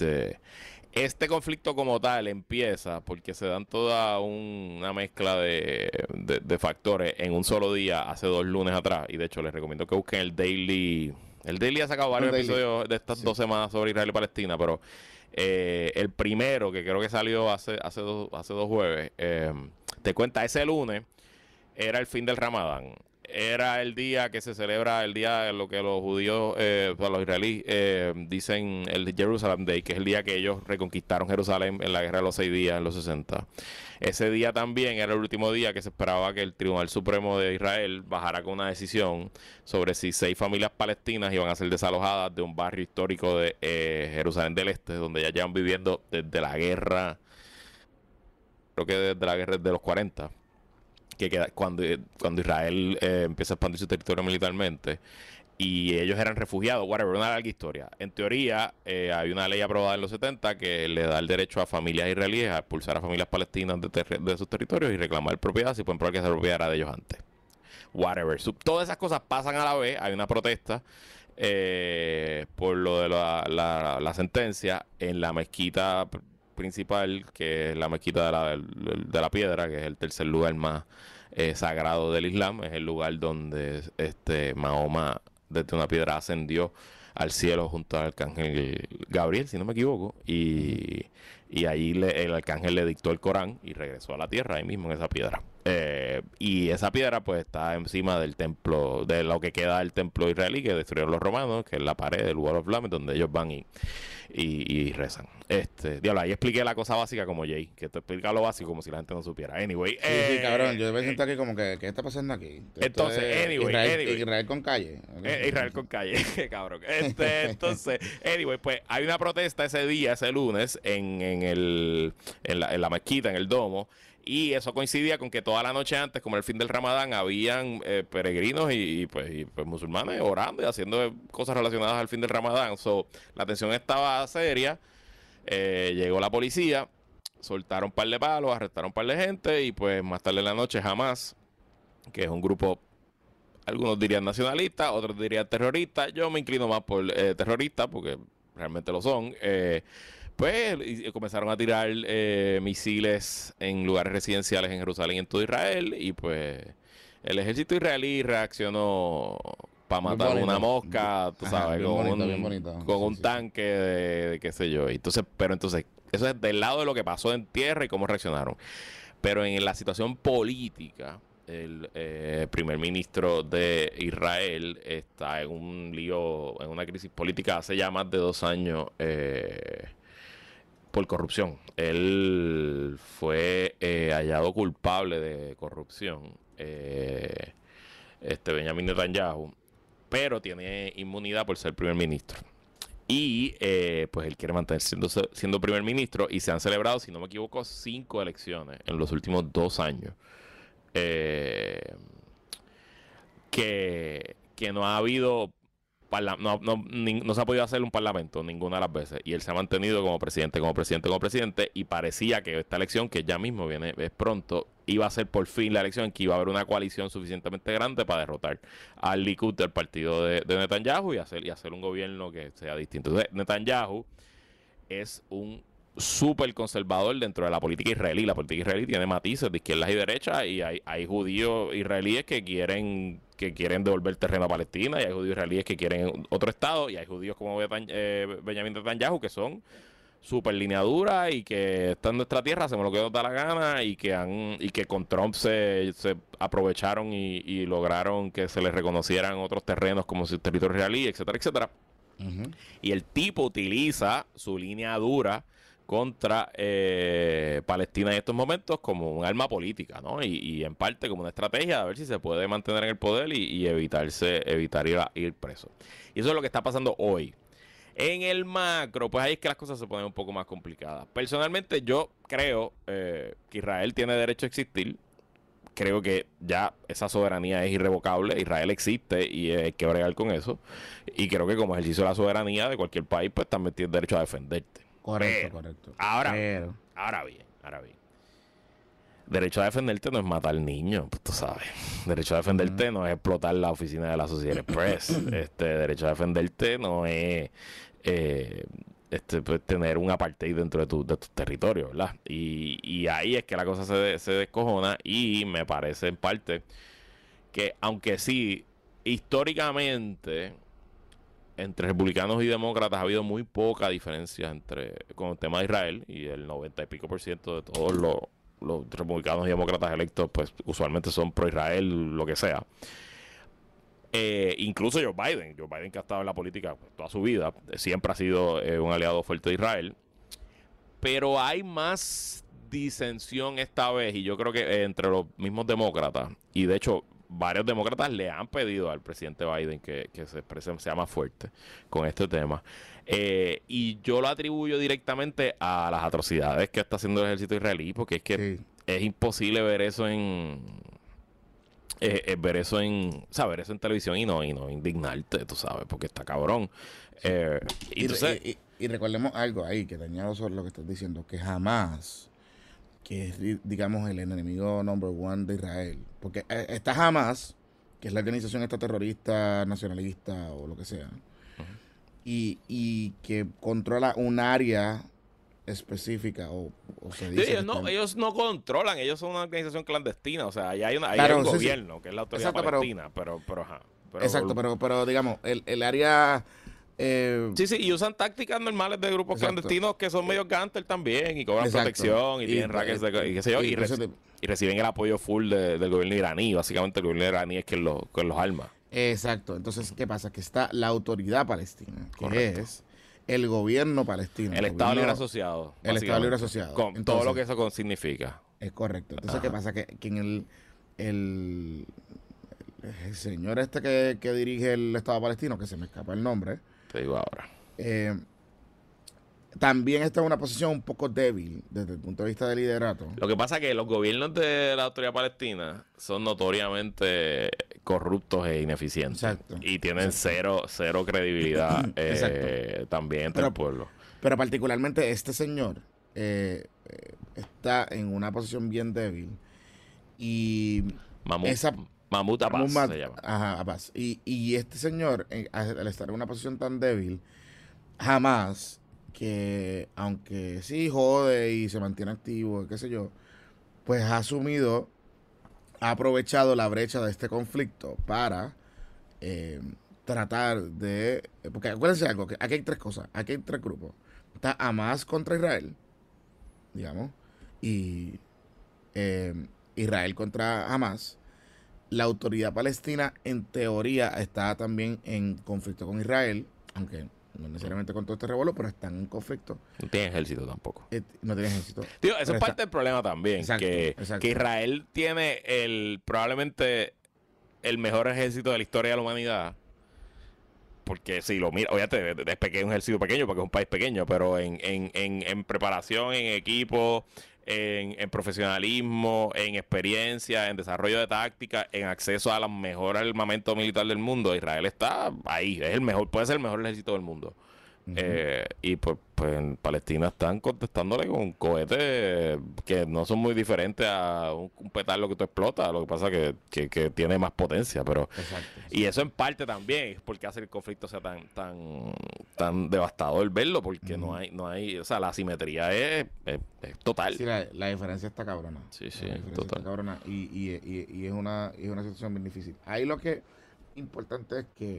Este conflicto como tal empieza porque se dan toda una mezcla de factores en un solo día hace 2 lunes atrás. Y de hecho les recomiendo que busquen el Daily. El Daily ha sacado varios episodios de estas 2 semanas sobre Israel y Palestina, pero el primero, que creo que salió hace dos jueves, te cuenta, ese lunes era el fin del Ramadán. Era el día que se celebra, el día lo que los judíos, los israelíes, dicen el Jerusalem Day, que es el día que ellos reconquistaron Jerusalén en la Guerra de los 6 días en los 60. Ese día también era el último día que se esperaba que el Tribunal Supremo de Israel bajara con una decisión sobre si 6 familias palestinas iban a ser desalojadas de un barrio histórico de Jerusalén del Este, donde ya llevan viviendo desde la guerra, creo que desde la guerra de los 40. Que queda cuando Israel empieza a expandir su territorio militarmente y ellos eran refugiados, whatever, una larga historia. En teoría, hay una ley aprobada en los 70 que le da el derecho a familias israelíes a expulsar a familias palestinas de sus territorios y reclamar propiedad si pueden probar que esa propiedad era de ellos antes. Whatever. Todas esas cosas pasan a la vez, hay una protesta por lo de la sentencia en la mezquita principal, que es la mezquita de la Piedra, que es el tercer lugar más sagrado del Islam. Es el lugar donde Mahoma desde una piedra ascendió al cielo junto al arcángel Gabriel, si no me equivoco, y ahí el arcángel le dictó el Corán y regresó a la tierra ahí mismo en esa piedra. Y esa piedra pues está encima del templo, de lo que queda del templo israelí que destruyeron los romanos, que es la pared del Wall of Lamb, donde ellos van y rezan. Diablo, ahí expliqué la cosa básica como Jay, que te explica lo básico como si la gente no supiera. Anyway. Sí, cabrón, yo me siento aquí como que, ¿qué está pasando aquí? Entonces, anyway. Israel con calle. Israel con calle, cabrón. Entonces, anyway, pues hay una protesta ese día, ese lunes, en la mezquita, en el domo. Y eso coincidía con que toda la noche antes, como el fin del Ramadán, habían peregrinos y musulmanes orando y haciendo cosas relacionadas al fin del Ramadán. So, la tensión estaba seria. Llegó la policía, soltaron un par de palos, arrestaron un par de gente y pues más tarde en la noche Hamas, que es un grupo, algunos dirían nacionalista, otros dirían terrorista. Yo me inclino más por terrorista porque realmente lo son. Pues y comenzaron a tirar misiles en lugares residenciales en Jerusalén y en todo Israel. Y pues el ejército israelí reaccionó para matar una mosca, tú sabes, con un tanque de qué sé yo. Entonces, eso es del lado de lo que pasó en tierra y cómo reaccionaron. Pero en la situación política, el primer ministro de Israel está en un lío, en una crisis política hace ya más de 2 años por corrupción. Él fue hallado culpable de corrupción, Benjamin Netanyahu, pero tiene inmunidad por ser primer ministro. Y pues él quiere mantener siendo primer ministro y se han celebrado, si no me equivoco, 5 elecciones en los últimos 2 años. Que no ha habido no se ha podido hacer un parlamento ninguna de las veces y él se ha mantenido como presidente y parecía que esta elección que ya mismo viene es pronto iba a ser por fin la elección que iba a haber una coalición suficientemente grande para derrotar al Likud del partido de Netanyahu y hacer un gobierno que sea distinto. Entonces Netanyahu es un súper conservador dentro de la política israelí. La política israelí tiene matices de izquierdas y derechas y hay judíos israelíes que quieren devolver terreno a Palestina y hay judíos israelíes que quieren otro estado y hay judíos como Benjamin Netanyahu que son súper lineaduras y que están en nuestra tierra, hacemos lo que nos da la gana y que con Trump se aprovecharon y lograron que se les reconocieran otros terrenos como su territorio israelí, etcétera, etcétera. Uh-huh. Y el tipo utiliza su línea dura contra Palestina en estos momentos como un arma política, ¿no? Y en parte como una estrategia de ver si se puede mantener en el poder y evitar ir preso. Y eso es lo que está pasando hoy. En el macro, pues ahí es que las cosas se ponen un poco más complicadas. Personalmente yo creo que Israel tiene derecho a existir. Creo que ya esa soberanía es irrevocable. Israel existe y hay que bregar con eso. Y creo que como ejercicio de la soberanía de cualquier país, pues también tienes derecho a defenderte. Correcto. Ahora bien. Derecho a defenderte no es matar niños, pues tú sabes. Derecho a defenderte no es explotar la oficina de la Associated Press. Derecho a defenderte no es pues, tener un apartheid dentro de tu territorio, ¿verdad? Y ahí es que la cosa se descojona y me parece en parte que, aunque sí, históricamente entre republicanos y demócratas ha habido muy poca diferencia con el tema de Israel y el 90 y pico % de todos los republicanos y demócratas electos pues usualmente son pro Israel, lo que sea. Incluso Joe Biden que ha estado en la política pues, toda su vida, siempre ha sido un aliado fuerte de Israel, pero hay más disensión esta vez y yo creo que entre los mismos demócratas y de hecho varios demócratas le han pedido al presidente Biden que se exprese, sea más fuerte con este tema. Y yo lo atribuyo directamente a las atrocidades que está haciendo el ejército israelí, porque es que es imposible ver eso en televisión y no indignarte, tú sabes, porque está cabrón. Y recordemos algo ahí que te añado sobre lo que estás diciendo, que jamás, que es, digamos, el enemigo number one de Israel, porque está Hamas, que es la organización esta terrorista, nacionalista o lo que sea, y que controla un área específica o se Sí, dice que ellos no controlan, ellos son una organización clandestina, o sea, ahí hay Claro, un sí, sí. gobierno, que es la autoridad Exacto, palestina, pero ajá. exacto, pero digamos, el área... Sí, y usan tácticas normales de grupos exacto, clandestinos que son medio gánster también y cobran exacto. protección y tienen rackets y qué sé yo, entonces, y reciben el apoyo full del gobierno iraní. Básicamente el gobierno iraní es quien los arma. exacto. Entonces, ¿qué pasa? Que está la autoridad palestina, que Correcto. es el gobierno palestino. El Estado Libre Asociado. El Estado Libre Básicamente. Asociado. Con Entonces, todo lo que eso significa. es correcto. Entonces, ¿qué pasa? Que en el, el señor este que dirige el Estado palestino, que se me escapa el nombre, Te digo ahora. eh, también está en una posición un poco débil desde el punto de vista de liderato. Lo que pasa es que los gobiernos de la autoridad palestina son notoriamente corruptos e ineficientes. Exacto. Y tienen cero credibilidad también entre el pueblo. Pero particularmente este señor está en una posición bien débil. Y Mahmoud Abbas se llama. Ajá, Abbas. Y este señor, al estar en una posición tan débil, jamás, que aunque sí jode y se mantiene activo, qué sé yo, pues ha aprovechado la brecha de este conflicto para tratar de... Porque acuérdense algo, que aquí hay tres cosas, aquí hay tres grupos. Está Hamas contra Israel, digamos, y Israel contra Hamas. La autoridad palestina, en teoría, está también en conflicto con Israel, aunque no necesariamente con todo este revuelo, pero están en conflicto. No tiene ejército tampoco. No tiene ejército. Tío, eso es parte del problema también. Exacto, exacto. Que Israel tiene probablemente el mejor ejército de la historia de la humanidad. Porque si lo mira, obviamente es un ejército pequeño porque es un país pequeño, pero en preparación, en equipo, en profesionalismo, en experiencia, en desarrollo de táctica, en acceso a la mejor armamento militar del mundo, Israel está ahí, es el mejor, puede ser el mejor ejército del mundo. Y pues en Palestina están contestándole con cohetes que no son muy diferentes a un petardo que tú explotas. Lo que pasa es que tiene más potencia, pero Exacto. y eso en parte también es porque hace que el conflicto sea tan devastador verlo, porque no hay, o sea, la asimetría es total. Sí, la diferencia está cabrona. Sí, Está total. cabrona y es una situación bien difícil. Ahí lo que importante es que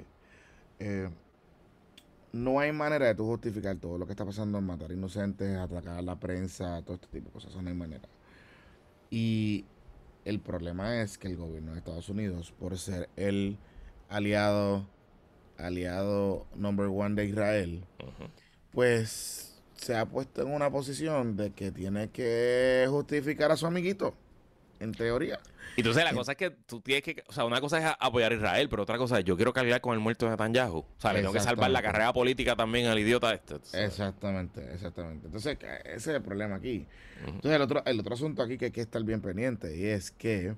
no hay manera de tú justificar todo lo que está pasando en matar inocentes, atacar a la prensa, todo este tipo de cosas. Eso no hay manera. Y el problema es que el gobierno de Estados Unidos, por ser el aliado number one de Israel, pues se ha puesto en una posición de que tiene que justificar a su amiguito, en teoría. Y entonces la cosa es que tú tienes que, o sea, una cosa es apoyar a Israel, pero otra cosa es yo quiero cargar con el muerto de Netanyahu. O sea, le tengo que salvar la carrera política también al idiota este. Exactamente. Entonces, ese es el problema aquí. Entonces, el otro asunto aquí que hay que estar bien pendiente y es que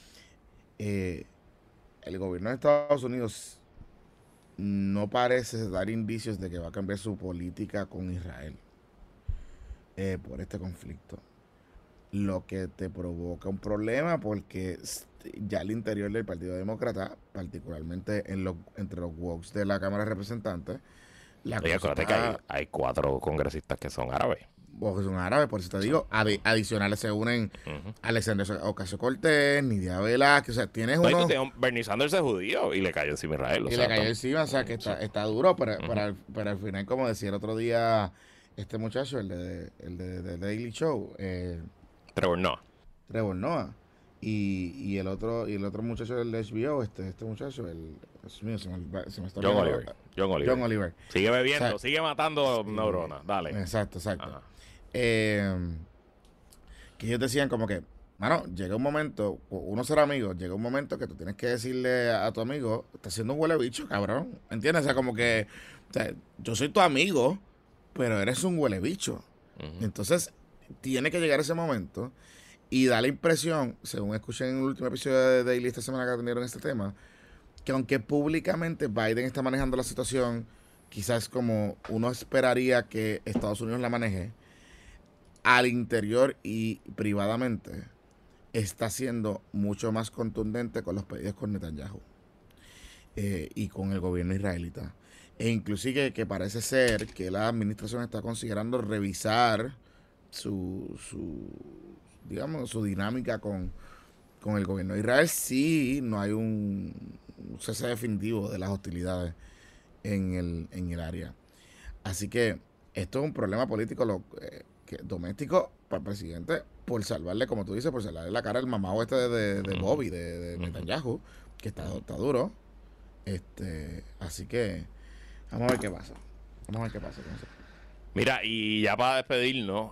el gobierno de Estados Unidos no parece dar indicios de que va a cambiar su política con Israel por este conflicto. Lo que te provoca un problema porque ya al interior del Partido Demócrata, particularmente entre los wokes de la Cámara de Representantes, Oye, acuérdate que hay 4 congresistas que son árabes. O que son árabes, por eso te digo, adicionales se unen Alexander Ocasio-Cortez, Nidia Velázquez, o sea, tienes uno... Bernie Sanders es judío y le cayó encima a Israel. Y le cayó encima, o sea, que está duro, pero al final, como decía el otro día este muchacho, el de Daily Show, Trevor Noah. Y el otro muchacho del HBO, este muchacho, Dios mío, se me está olvidando. John Oliver. Sigue bebiendo, o sea, sigue matando neuronas, dale. Exacto. Que ellos decían como que, mano, llega un momento, uno será amigo, llega un momento que tú tienes que decirle a tu amigo, estás siendo un huele bicho, cabrón. ¿Entiendes? O sea, como que, o sea, yo soy tu amigo, pero eres un huele bicho. Entonces, tiene que llegar ese momento y da la impresión, según escuché en el último episodio de Daily esta semana que atendieron este tema, que aunque públicamente Biden está manejando la situación, quizás como uno esperaría que Estados Unidos la maneje, al interior y privadamente está siendo mucho más contundente con los pedidos con Netanyahu. y con el gobierno israelita. E inclusive que parece ser que la administración está considerando revisar digamos, su dinámica con el gobierno de Israel si no hay un cese definitivo de las hostilidades en el área. Así que esto es un problema político doméstico para el presidente por salvarle, como tú dices, por salvarle la cara al mamado este de Bobby, de Netanyahu, que está duro. Así que vamos a ver qué pasa. Vamos a ver qué pasa con eso. Mira, y ya para despedirnos,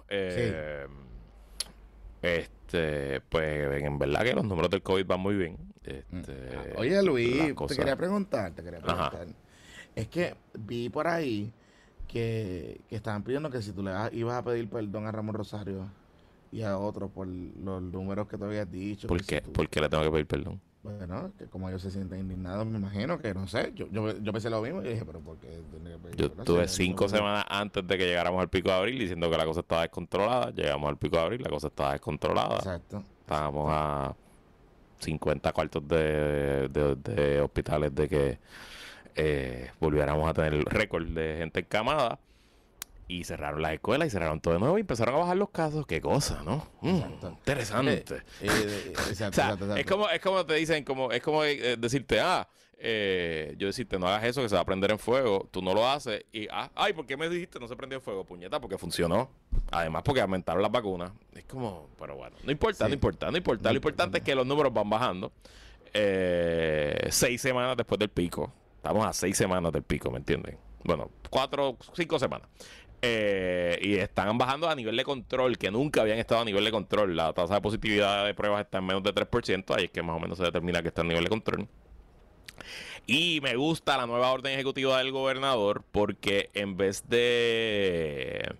pues en verdad que los números del COVID van muy bien. Oye, Luis, te quería preguntar. Ajá. Es que vi por ahí que estaban pidiendo que si tú ibas a pedir perdón a Ramón Rosario y a otros por los números que te habías dicho. ¿Por qué? ¿Por qué le tengo que pedir perdón? Bueno, que como ellos se sienten indignados, me imagino que no sé. Yo pensé lo mismo y dije, pero ¿por qué tendría que pedir Yo perdón? tuve 5 semanas antes de que llegáramos al pico de abril diciendo que la cosa estaba descontrolada. Llegamos al pico de abril, la cosa estaba descontrolada. Exacto. Estábamos a 50 cuartos de hospitales de que volviéramos a tener récord de gente encamada. Y cerraron las escuelas y cerraron todo de nuevo y empezaron a bajar los casos. Qué cosa, ¿no? Interesante. Exacto. Es como te dicen, es como decirte, yo decirte, no hagas eso que se va a prender en fuego. Tú no lo haces y, ay, ¿por qué me dijiste no se prendió en fuego? Puñeta, porque funcionó. Además, porque aumentaron las vacunas. Es como, pero bueno, no importa. Lo importante es que los números van bajando. 6 semanas después del pico. Estamos a 6 semanas del pico, ¿me entienden? Bueno, 5 semanas. Y están bajando a nivel de control, que nunca habían estado a nivel de control. La tasa de positividad de pruebas está en menos de 3%, ahí es que más o menos se determina que está a nivel de control. Y me gusta la nueva orden ejecutiva del gobernador porque en vez de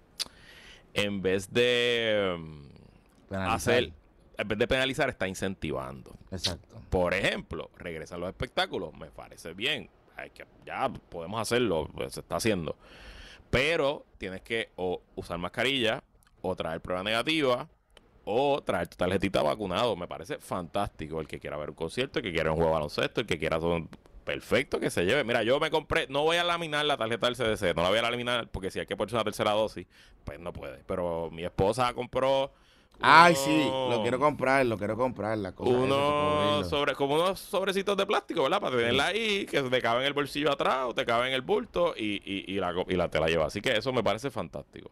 penalizar, está incentivando. Exacto. Por ejemplo, regresan los espectáculos, me parece bien. Ya podemos hacerlo, pues se está haciendo. Pero tienes que o usar mascarilla, o traer prueba negativa, o traer tu tarjetita vacunado. Me parece fantástico. El que quiera ver un concierto, el que quiera un juego de baloncesto, el que quiera todo perfecto, que se lleve. Mira, yo me compré, no voy a laminar la tarjeta del CDC, no la voy a laminar porque si hay que ponerse una tercera dosis, pues no puede. Pero mi esposa compró... Ay, sí, lo quiero comprar, la cosa. Como unos sobrecitos de plástico, ¿verdad? Para tenerla ahí, que te cabe en el bolsillo atrás o te cabe en el bulto y te la lleva. Así que eso me parece fantástico.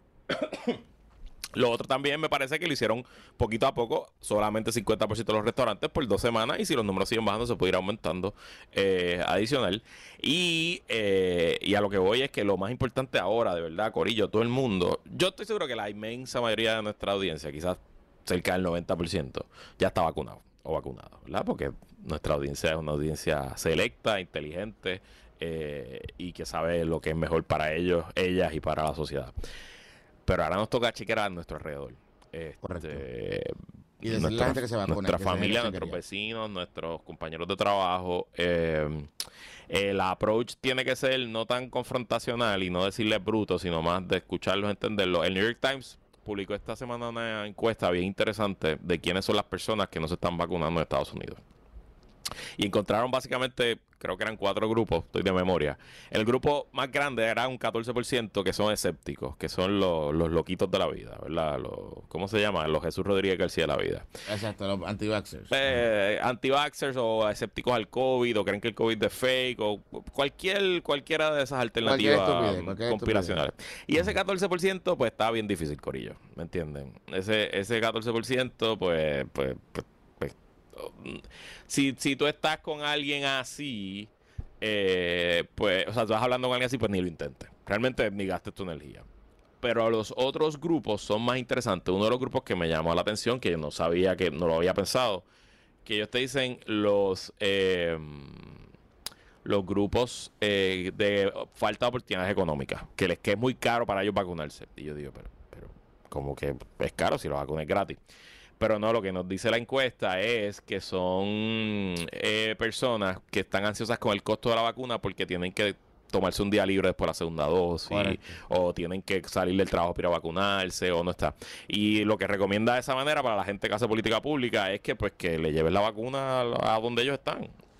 Lo otro también me parece que lo hicieron poquito a poco, solamente 50% de los restaurantes por 2 semanas, y si los números siguen bajando se puede ir aumentando adicional. Y a lo que voy es que lo más importante ahora, de verdad, Corillo, todo el mundo, yo estoy seguro que la inmensa mayoría de nuestra audiencia, quizás cerca del 90%, ya está vacunado o vacunado, ¿verdad? Porque nuestra audiencia es una audiencia selecta, inteligente y que sabe lo que es mejor para ellos, ellas y para la sociedad. Pero ahora nos toca chequear a nuestro alrededor. Correcto. Y decirle a la gente que se vacune. Nuestra familia, nuestros vecinos, nuestros compañeros de trabajo. El approach tiene que ser no tan confrontacional y no decirles bruto, sino más de escucharlos, entenderlos. El New York Times publicó esta semana una encuesta bien interesante de quiénes son las personas que no se están vacunando en Estados Unidos. Y encontraron básicamente, creo que eran 4 grupos, estoy de memoria. El grupo más grande era un 14% que son escépticos, que son los loquitos de la vida, ¿verdad? ¿Cómo se llama? Los Jesús Rodríguez García de la vida. Exacto, los anti-vaxxers. Anti-vaxxers o escépticos al COVID, o creen que el COVID es fake, o cualquiera de esas alternativas conspiracionales. Y ese 14% pues está bien difícil, Corillo, ¿me entienden? Ese 14% pues si tú estás con alguien así, pues, o sea, tú vas hablando con alguien así, pues ni lo intentes. Realmente ni gastes tu energía. Pero los otros grupos son más interesantes. Uno de los grupos que me llamó la atención, que yo no sabía, que no lo había pensado, que ellos te dicen los grupos de falta de oportunidades económicas, que es muy caro para ellos vacunarse. Y yo digo, pero como que es caro si la vacuna es gratis. Pero no, lo que nos dice la encuesta es que son personas que están ansiosas con el costo de la vacuna porque tienen que tomarse un día libre después de la segunda dosis, o tienen que salir del trabajo para ir a vacunarse, o no está. Y lo que recomienda de esa manera para la gente que hace política pública es que pues que le lleven la vacuna a donde ellos están.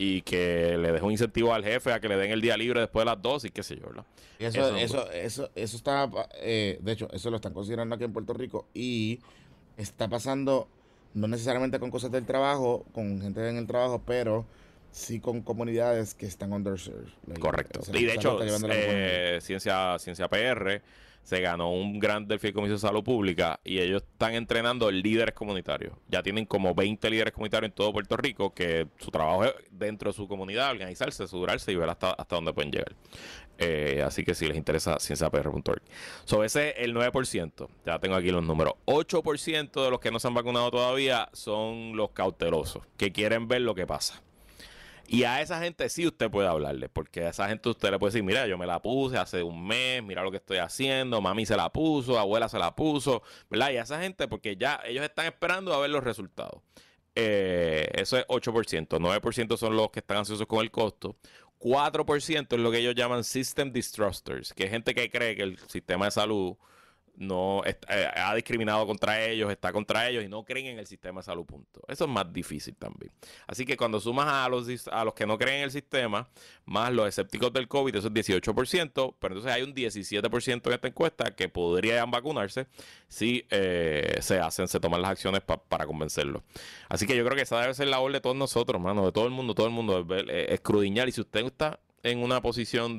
y que le deje un incentivo al jefe a que le den el día libre después de las 2 y qué sé yo, ¿verdad? Eso está, de hecho, eso lo están considerando aquí en Puerto Rico y está pasando no necesariamente con cosas del trabajo, con gente en el trabajo, pero sí con comunidades que están underserved. Correcto. Se Y de lo hecho, está llevando la comunidad. Ciencia PR se ganó un grant del Fideicomiso de Salud Pública y ellos están entrenando líderes comunitarios. Ya tienen como 20 líderes comunitarios en todo Puerto Rico que su trabajo es dentro de su comunidad, organizarse, asegurarse y ver hasta dónde pueden llegar. Así que si les interesa, cienciapr.org. Sobre ese, el 9%, ya tengo aquí los números. 8% de los que no se han vacunado todavía son los cautelosos, que quieren ver lo que pasa. Y a esa gente sí usted puede hablarle, porque a esa gente usted le puede decir, mira, yo me la puse hace un mes, mira lo que estoy haciendo, mami se la puso, abuela se la puso, ¿verdad? Y a esa gente, porque ya ellos están esperando a ver los resultados. Eso es 8%, 9% son los que están ansiosos con el costo, 4% es lo que ellos llaman System Distrusters, que es gente que cree que el sistema de salud no ha discriminado contra ellos, está contra ellos y no creen en el sistema de salud, punto. Eso es más difícil también. Así que cuando sumas a los que no creen en el sistema, más los escépticos del COVID, eso es 18%, pero entonces hay un 17% en esta encuesta que podrían vacunarse si se toman las acciones para convencerlos. Así que yo creo que esa debe ser la labor de todos nosotros, mano, de todo el mundo, escudriñar. Y si usted está en una posición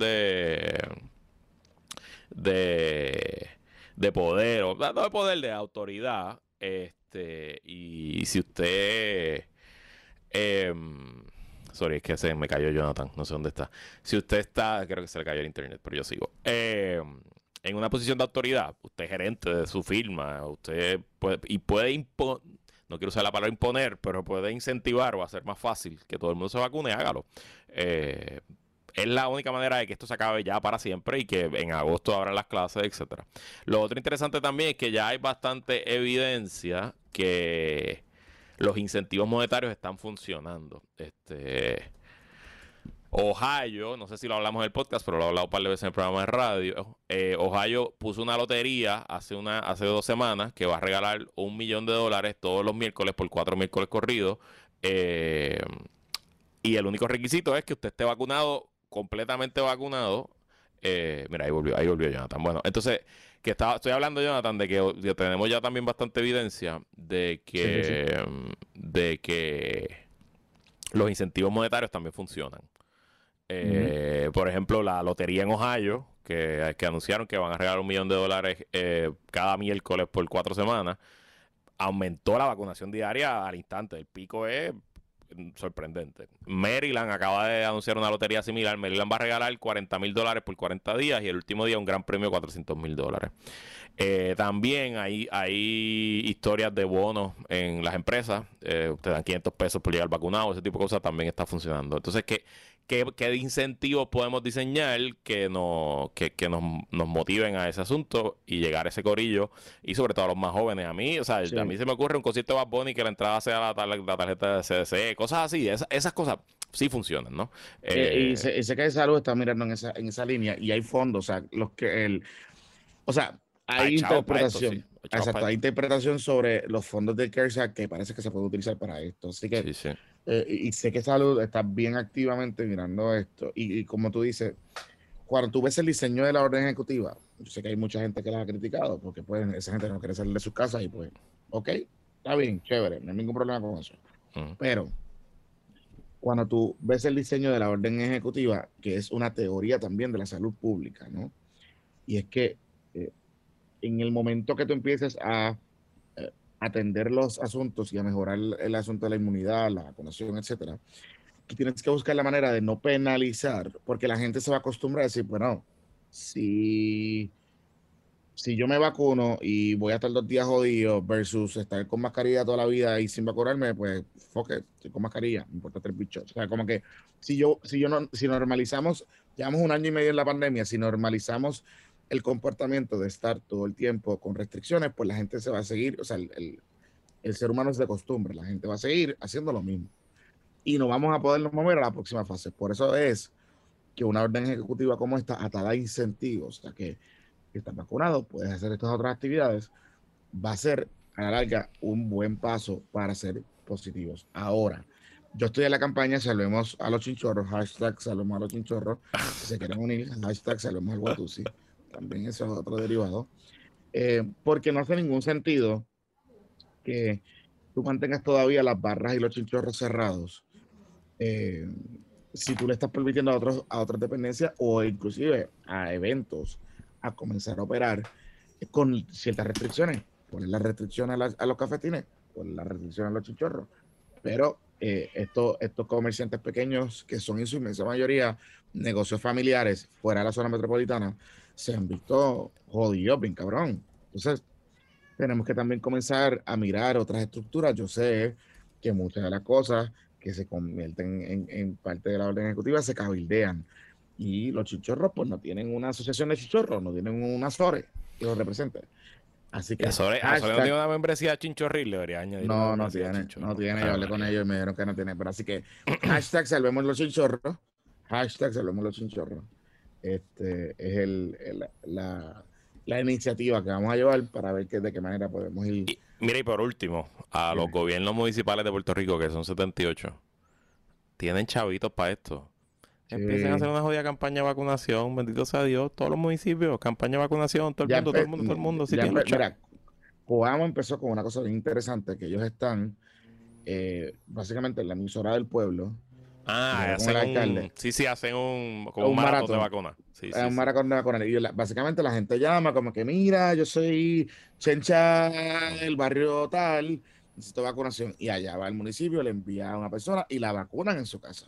de poder, o no de poder, de autoridad, y si usted, sorry, es que se me cayó Jonathan, no sé dónde está. Si usted está, creo que se le cayó el internet, pero yo sigo. En una posición de autoridad, usted es gerente de su firma, usted puede imponer, no quiero usar la palabra imponer, pero puede incentivar o hacer más fácil que todo el mundo se vacune, hágalo. Es la única manera de que esto se acabe ya para siempre y que en agosto abran las clases, etcétera. Lo otro interesante también es que ya hay bastante evidencia que los incentivos monetarios están funcionando. Ohio, no sé si lo hablamos en el podcast, pero lo he hablado un par de veces en el programa de radio. Ohio puso una lotería hace 2 semanas que va a regalar $1 millón todos los miércoles por 4 miércoles corridos. Y el único requisito es que usted esté vacunado, completamente vacunado. Mira, ahí volvió Jonathan. Bueno, entonces, estoy hablando, Jonathan, de que tenemos ya también bastante evidencia de que los incentivos monetarios también funcionan. Por ejemplo, la lotería en Ohio, que anunciaron que van a regalar $1 millón cada miércoles por 4 semanas, aumentó la vacunación diaria al instante. El pico es sorprendente. Maryland acaba de anunciar una lotería similar. Maryland va a regalar $40,000 por 40 días y el último día un gran premio de $400,000. También hay historias de bonos en las empresas. Te dan $500 por llegar vacunado. Ese tipo de cosas también está funcionando. Entonces, ¿qué incentivos podemos diseñar que nos motiven a ese asunto y llegar a ese corillo? Y sobre todo a los más jóvenes. A mí se me ocurre un concierto de Bad Bunny que la entrada sea la tarjeta de CDC, cosas así. Esas cosas sí funcionan, ¿no? Y sé que de salud está mirando en esa línea y hay fondos, o sea, hay interpretación. Sí. Exacto, hay interpretación sobre los fondos del CARES Act que parece que se puede utilizar para esto. Así que, Sí. y sé que salud está bien activamente mirando esto. Y como tú dices, cuando tú ves el diseño de la orden ejecutiva, yo sé que hay mucha gente que la ha criticado porque pues esa gente no quiere salir de sus casas y pues, ok, está bien, chévere, no hay ningún problema con eso. Pero cuando tú ves el diseño de la orden ejecutiva, que es una teoría también de la salud pública, ¿no? Y es que en el momento que tú empieces a atender los asuntos y a mejorar el asunto de la inmunidad, la vacunación, etcétera, tú tienes que buscar la manera de no penalizar, porque la gente se va a acostumbrar a decir, bueno, si yo me vacuno y voy a estar 2 días jodido versus estar con mascarilla toda la vida y sin vacunarme, pues, fuck it, estoy con mascarilla, me importa 3 bichos. O sea, como que si normalizamos, llevamos 1 año y medio en la pandemia, si normalizamos el comportamiento de estar todo el tiempo con restricciones, pues la gente se va a seguir, o sea, el ser humano es de costumbre, la gente va a seguir haciendo lo mismo. Y no vamos a podernos mover a la próxima fase. Por eso es que una orden ejecutiva como esta, atada a incentivos, o sea, que estás vacunado, puedes hacer estas otras actividades, va a ser a la larga un buen paso para ser positivos. Ahora, Yo estoy en la campaña Salvemos a los Chinchorros, hashtag Salvemos a los Chinchorros. Si se quieren unir, hashtag Salvemos al Watusi. También eso es otro derivado. Porque no hace ningún sentido que tú mantengas todavía las barras y los chinchorros cerrados. Si tú le estás permitiendo a otras dependencias o inclusive a eventos a comenzar a operar con ciertas restricciones. Poner la restricción a los cafetines, poner la restricción a los chinchorros. Pero estos comerciantes pequeños, que son en su inmensa mayoría negocios familiares fuera de la zona metropolitana, se han visto jodidos, bien cabrón. Entonces, tenemos que también comenzar a mirar otras estructuras. Yo sé que muchas de las cosas que se convierten en parte de la orden ejecutiva se cabildean. Y los chinchorros, pues no tienen una asociación de chinchorros, no tienen una SORE que los represente. Así que Azore no tiene una membresía chinchorril, le debería añadir. No tiene. Yo hablé con ellos y me dijeron que no tiene. Pero así que hashtag Salvemos los Chinchorros. Hashtag Salvemos los Chinchorros. Es la iniciativa que vamos a llevar para ver de qué manera podemos ir. Mira, y por último, a los gobiernos municipales de Puerto Rico, que son 78, tienen chavitos para esto. Empiecen a hacer una jodida campaña de vacunación, bendito sea Dios, todos los municipios, campaña de vacunación, todo el mundo. Si mira, Coamo empezó con una cosa bien interesante, que ellos están básicamente en la emisora del pueblo. Hacen un maratón de vacunas. Un maratón de vacunas. Y básicamente la gente llama como que, mira, yo soy Chencha del barrio tal, necesito vacunación. Y allá va el municipio, le envía a una persona y la vacunan en su casa.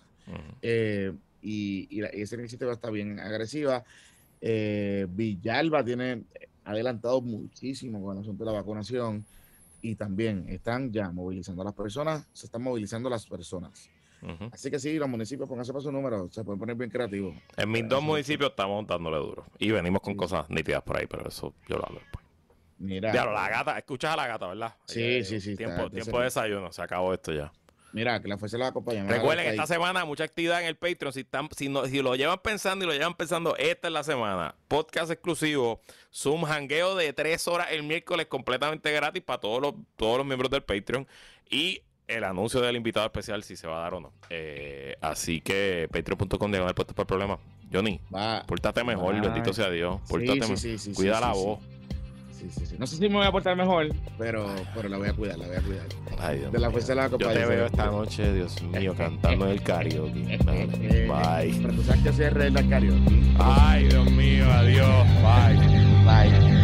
Y esa iniciativa está bien agresiva. Villalba tiene adelantado muchísimo con el asunto de la vacunación y también están ya movilizando a las personas, se están movilizando las personas. Así que sí, los municipios, pónganse para su número, se pueden poner bien creativos. En mis dos municipios estamos dándole duro y venimos con cosas nítidas por ahí, pero eso yo lo hablo después. Mira, la gata, escuchas a la gata, ¿verdad? Sí. Tiempo de desayuno, se acabó esto ya. Mira, que la fuerza la acompaña. Recuerden, esta semana mucha actividad en el Patreon. Si lo llevan pensando esta es la semana. Podcast exclusivo, Zoom jangueo de 3 horas el miércoles completamente gratis para todos los miembros del Patreon. Y el anuncio del invitado especial, si se va a dar o no. Así que patreon.com/puestos por problemas. Johnny, pórtate mejor, bendito sea Dios. Pórtate mejor. Cuida la voz. Sí. No sé si me voy a portar mejor, pero la voy a cuidar, Ay, Dios de la fuerza de la acompaña. Yo te veo esta noche, Dios mío, cantando en el karaoke. Bye. Pero tú sabes que yo soy el rey del karaoke. Ay, Dios mío, adiós. Bye.